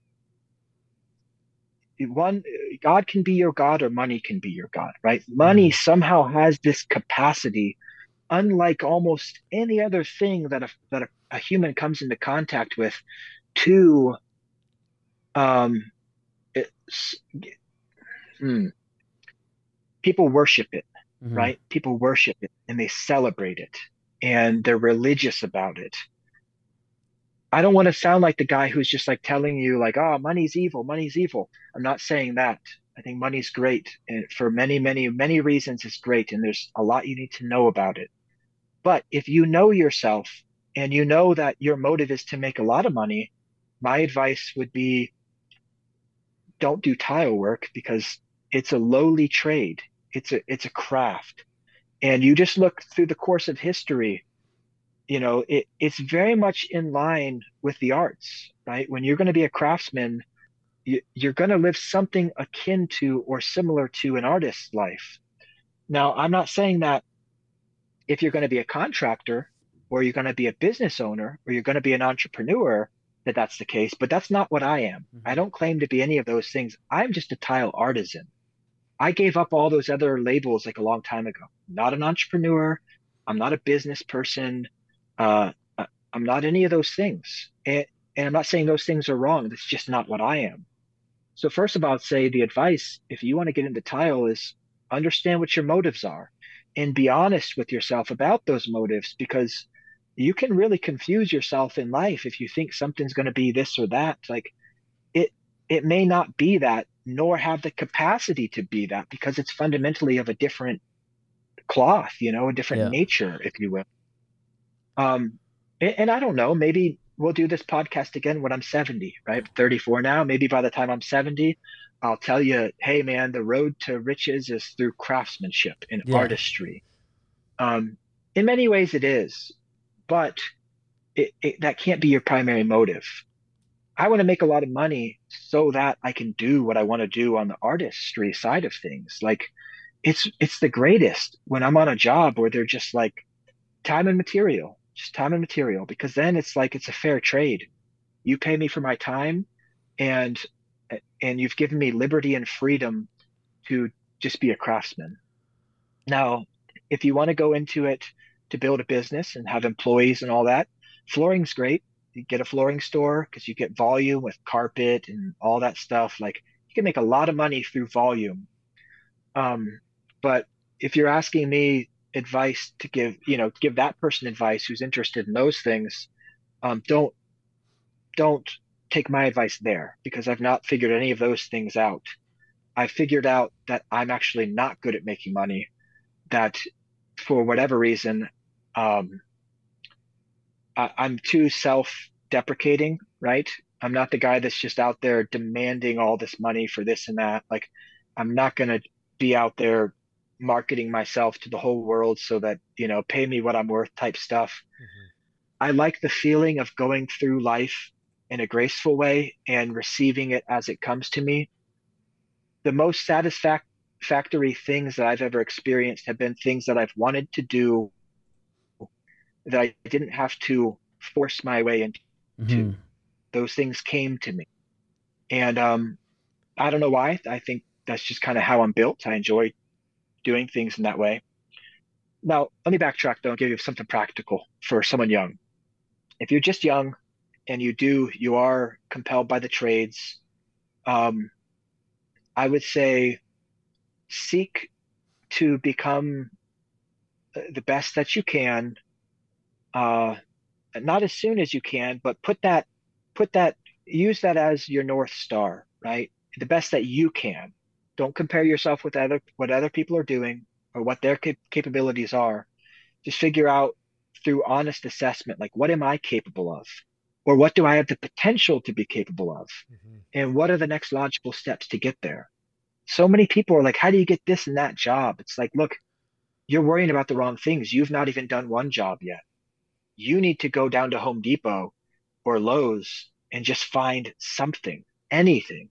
one, God can be your God or money can be your God, right? Money Mm, somehow has this capacity, unlike almost any other thing that a that a, a human comes into contact with, to um, it's, hmm, people worship it, mm-hmm. right? People worship it and they celebrate it and they're religious about it. I don't want to sound like the guy who's just like telling you like, oh, money's evil, money's evil. I'm not saying that. I think money's great and for many, many, many reasons it's great and there's a lot you need to know about it. But if you know yourself and you know that your motive is to make a lot of money, my advice would be don't do tile work because it's a lowly trade. It's a it's a craft. And you just look through the course of history, you know, it, it's very much in line with the arts, right? When you're going to be a craftsman, you, you're going to live something akin to or similar to an artist's life. Now, I'm not saying that if you're going to be a contractor or you're going to be a business owner or you're going to be an entrepreneur, that that's the case, but that's not what I am. I Mm-hmm. don't claim to be any of those things. I'm just a tile artisan. I gave up all those other labels like a long time ago. I'm not an entrepreneur. I'm not a business person. Uh, I- I'm not any of those things. And, and I'm not saying those things are wrong. That's just not what I am. So first of all, I'd say the advice, if you want to get into tile, is understand what your motives are and be honest with yourself about those motives because you can really confuse yourself in life if you think something's going to be this or that. Like it it may not be that, nor have the capacity to be that because it's fundamentally of a different cloth, you know, a different Yeah. nature, if you will. Um, and, and I don't know, maybe we'll do this podcast again when I'm seventy, right? I'm thirty-four now. Maybe by the time I'm seventy, I'll tell you, hey man, the road to riches is through craftsmanship and Yeah. artistry. Um, in many ways it is, but it, it, that can't be your primary motive. I want to make a lot of money so that I can do what I want to do on the artistry side of things. Like it's it's the greatest when I'm on a job where they're just like time and material, just time and material, because then it's like it's a fair trade. You pay me for my time and and you've given me liberty and freedom to just be a craftsman. Now, if you want to go into it to build a business and have employees and all that, flooring's great. You get a flooring store because you get volume with carpet and all that stuff. Like you can make a lot of money through volume. Um, but if you're asking me advice to give, you know, give that person advice who's interested in those things, um, don't don't take my advice there because I've not figured any of those things out. I figured out that I'm actually not good at making money, that for whatever reason, um, I, I'm too self-deprecating, right? I'm not the guy that's just out there demanding all this money for this and that. Like, I'm not going to be out there marketing myself to the whole world so that, you know, pay me what I'm worth type stuff. Mhm. I like the feeling of going through life in a graceful way and receiving it as it comes to me. The most satisfactory things that I've ever experienced have been things that I've wanted to do that I didn't have to force my way into. Mm-hmm. Those things came to me. And um, I don't know why. I think that's just kind of how I'm built. I enjoy doing things in that way. Now, let me backtrack though and give you something practical for someone young. If you're just young and you do, you are compelled by the trades, um, I would say seek to become the best that you can, uh, not as soon as you can, but put that, put that, use that as your North Star, right? The best that you can. Don't compare yourself with other, what other people are doing or what their cap- capabilities are. Just figure out through honest assessment, like what am I capable of? Or what do I have the potential to be capable of? Mm-hmm. And what are the next logical steps to get there? So many people are like, how do you get this and that job? It's like, look, you're worrying about the wrong things. You've not even done one job yet. You need to go down to Home Depot or Lowe's and just find something, anything.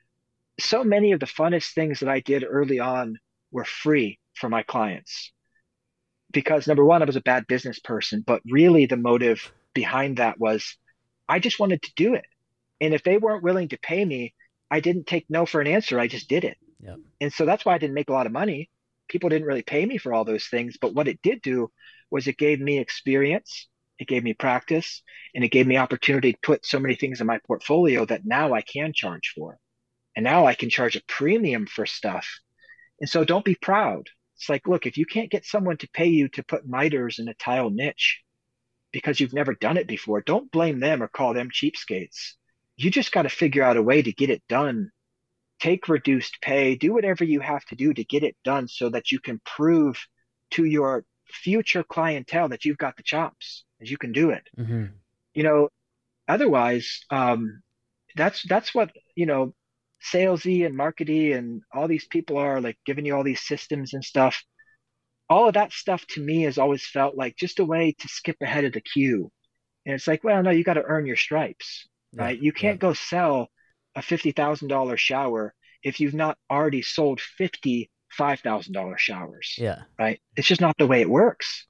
So many of the funnest things that I did early on were free for my clients because number one, I was a bad business person, but really the motive behind that was I just wanted to do it. And if they weren't willing to pay me, I didn't take no for an answer. I just did it. Yep. And so that's why I didn't make a lot of money. People didn't really pay me for all those things. But what it did do was it gave me experience, it gave me practice, and it gave me opportunity to put so many things in my portfolio that now I can charge for. And now I can charge a premium for stuff. And so don't be proud. It's like, look, if you can't get someone to pay you to put miters in a tile niche because you've never done it before, don't blame them or call them cheapskates. You just got to figure out a way to get it done. Take reduced pay, do whatever you have to do to get it done so that you can prove to your future clientele that you've got the chops, that you can do it. Mm-hmm. You know, otherwise, um, that's that's what, you know, salesy and markety and all these people are like giving you all these systems and stuff. All of that stuff to me has always felt like just a way to skip ahead of the queue. And it's like, well, no, you got to earn your stripes, Yeah. right? You Yeah. can't go sell a fifty thousand dollars shower if you've not already sold fifty five thousand dollars showers, Yeah. right? It's just not the way it works.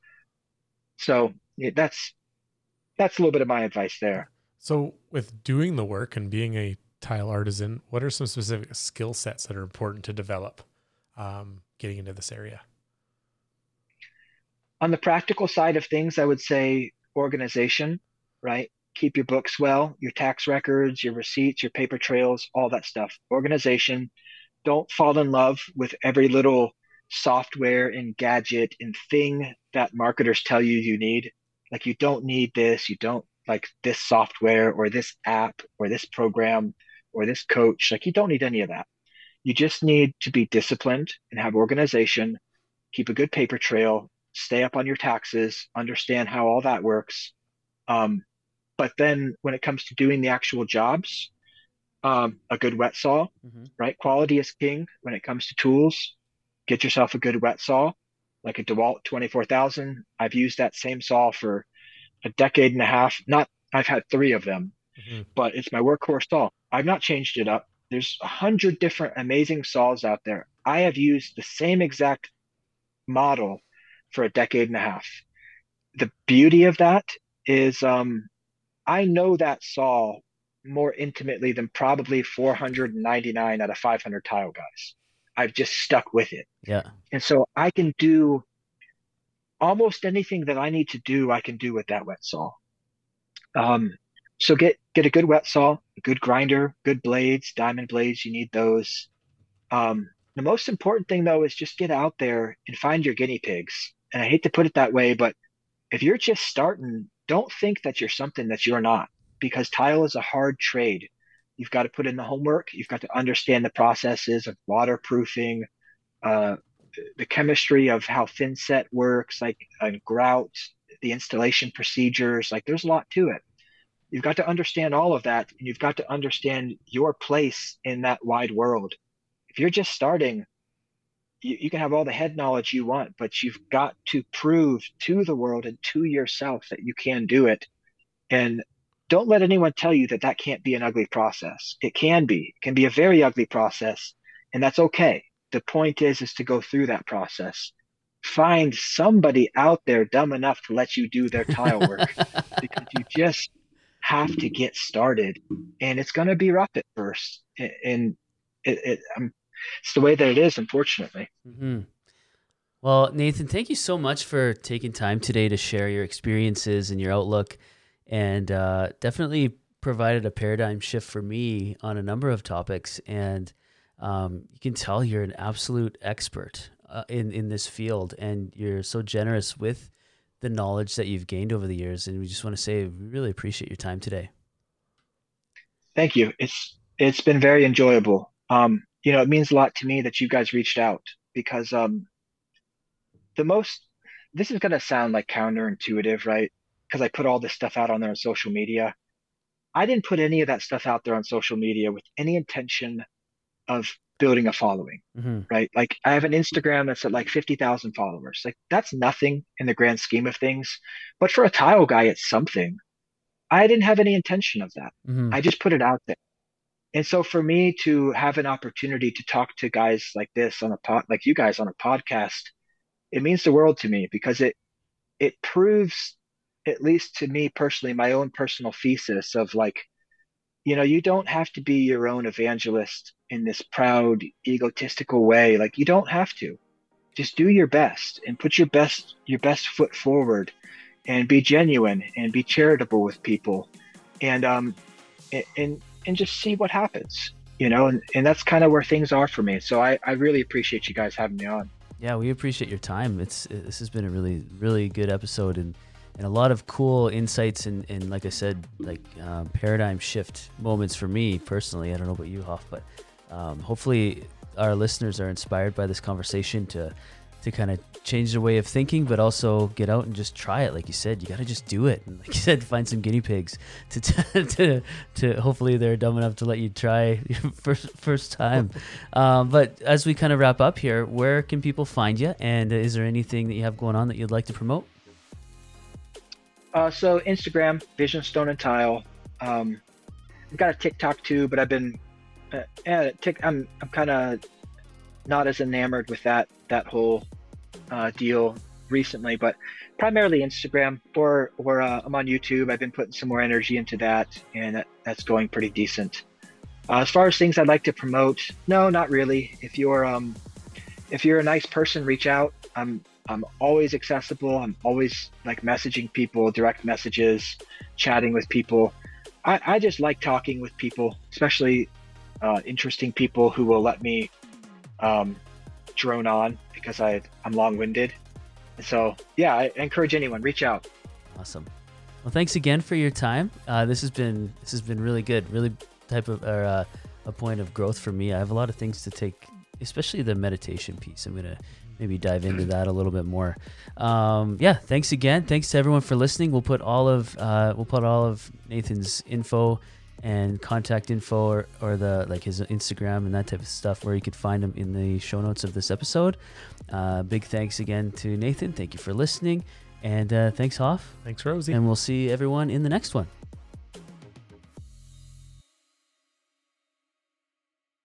So yeah, that's that's a little bit of my advice there. So with doing the work and being a tile artisan, what are some specific skill sets that are important to develop um, getting into this area? On the practical side of things, I would say organization, right? Keep your books well, your tax records, your receipts, your paper trails, all that stuff. Organization. Don't fall in love with every little software and gadget and thing that marketers tell you you need. Like you don't need this, you don't like this software or this app or this program or this coach. Like you don't need any of that. You just need to be disciplined and have organization, keep a good paper trail, stay up on your taxes, understand how all that works. Um, but then when it comes to doing the actual jobs, um, a good wet saw, Mm-hmm. right? Quality is king when it comes to tools. Get yourself a good wet saw, like a DeWalt twenty-four thousand. I've used that same saw for a decade and a half. Not, I've had three of them, Mm-hmm. but it's my workhorse saw. I've not changed it up. There's a hundred different amazing saws out there. I have used the same exact model for a decade and a half. The beauty of that is um, I know that saw more intimately than probably four hundred ninety-nine out of five hundred tile guys. I've just stuck with it. Yeah. And so I can do almost anything that I need to do, I can do with that wet saw. Um, so get get a good wet saw, a good grinder, good blades, diamond blades, you need those. Um, the most important thing though is just get out there and find your guinea pigs. And I hate to put it that way, but if you're just starting, don't think that you're something that you're not, because tile is a hard trade. You've got to put in the homework. You've got to understand the processes of waterproofing, uh, the chemistry of how thin set works, like a grout, the installation procedures. Like there's a lot to it. You've got to understand all of that, and you've got to understand your place in that wide world. If you're just starting, you, you can have all the head knowledge you want, but you've got to prove to the world and to yourself that you can do it. And don't let anyone tell you that that can't be an ugly process. It can be. It can be a very ugly process, and that's okay. The point is, is to go through that process. Find somebody out there dumb enough to let you do their tile work because you just have to get started, and it's going to be rough at first. And it, it um, it's the way that it is, unfortunately. Mm-hmm. Well, Nathan, thank you so much for taking time today to share your experiences and your outlook, and uh, definitely provided a paradigm shift for me on a number of topics. And um, you can tell you're an absolute expert uh, in, in this field, and you're so generous with the knowledge that you've gained over the years. And we just want to say we really appreciate your time today. Thank you. It's it's been very enjoyable. Um, you know, it means a lot to me that you guys reached out because um, the most, this is going to sound like counterintuitive, right? Because I put all this stuff out on there on social media. I didn't put any of that stuff out there on social media with any intention of building a following, Mm-hmm. right? Like I have an Instagram that's at like fifty thousand followers. Like that's nothing in the grand scheme of things. But for a tile guy, it's something. I didn't have any intention of that. Mm-hmm. I just put it out there. And so for me to have an opportunity to talk to guys like this on a pod, like you guys on a podcast, it means the world to me because it it proves, at least to me personally, my own personal thesis of like, you know, you don't have to be your own evangelist in this proud, egotistical way. Like you don't have to. Just do your best and put your best your best foot forward and be genuine and be charitable with people and um and and, and just see what happens. You know, and, and that's kind of where things are for me. So I, I really appreciate you guys having me on. Yeah, we appreciate your time. It's this has been a really, really good episode, and, and a lot of cool insights and, and like I said, like um, paradigm shift moments for me personally. I don't know about you, Hoff, but um, hopefully our listeners are inspired by this conversation to to kind of change their way of thinking, but also get out and just try it. Like you said, you got to just do it. And like you said, find some guinea pigs to, to, to, to hopefully they're dumb enough to let you try your first, first time. Um, but as we kind of wrap up here, where can people find you? And is there anything that you have going on that you'd like to promote? Uh, so Instagram, Vision Stone and Tile. Um, I've got a TikTok too, but I've been, uh, yeah, tick, I'm, I'm kind of not as enamored with that, that whole uh, deal recently, but primarily Instagram or, or uh, I'm on YouTube. I've been putting some more energy into that, and that, that's going pretty decent. Uh, as far as things I'd like to promote, no, not really. If you're, um, if you're a nice person, reach out. I'm, I'm always accessible. I'm always like messaging people, direct messages, chatting with people. I, I just like talking with people, especially uh, interesting people who will let me um, drone on because I, I'm long-winded. So yeah, I encourage anyone, reach out. Awesome. Well, thanks again for your time. Uh, this has been this has been really good, really type of or, uh, a point of growth for me. I have a lot of things to take, especially the meditation piece. I'm gonna maybe dive into that a little bit more. Um, yeah, thanks again. Thanks to everyone for listening. We'll put all of uh, we'll put all of Nathan's info and contact info or, or the like his Instagram and that type of stuff where you could find him in the show notes of this episode. Uh, big thanks again to Nathan. Thank you for listening. And uh, thanks, Hoff. Thanks, Rosie. And we'll see everyone in the next one.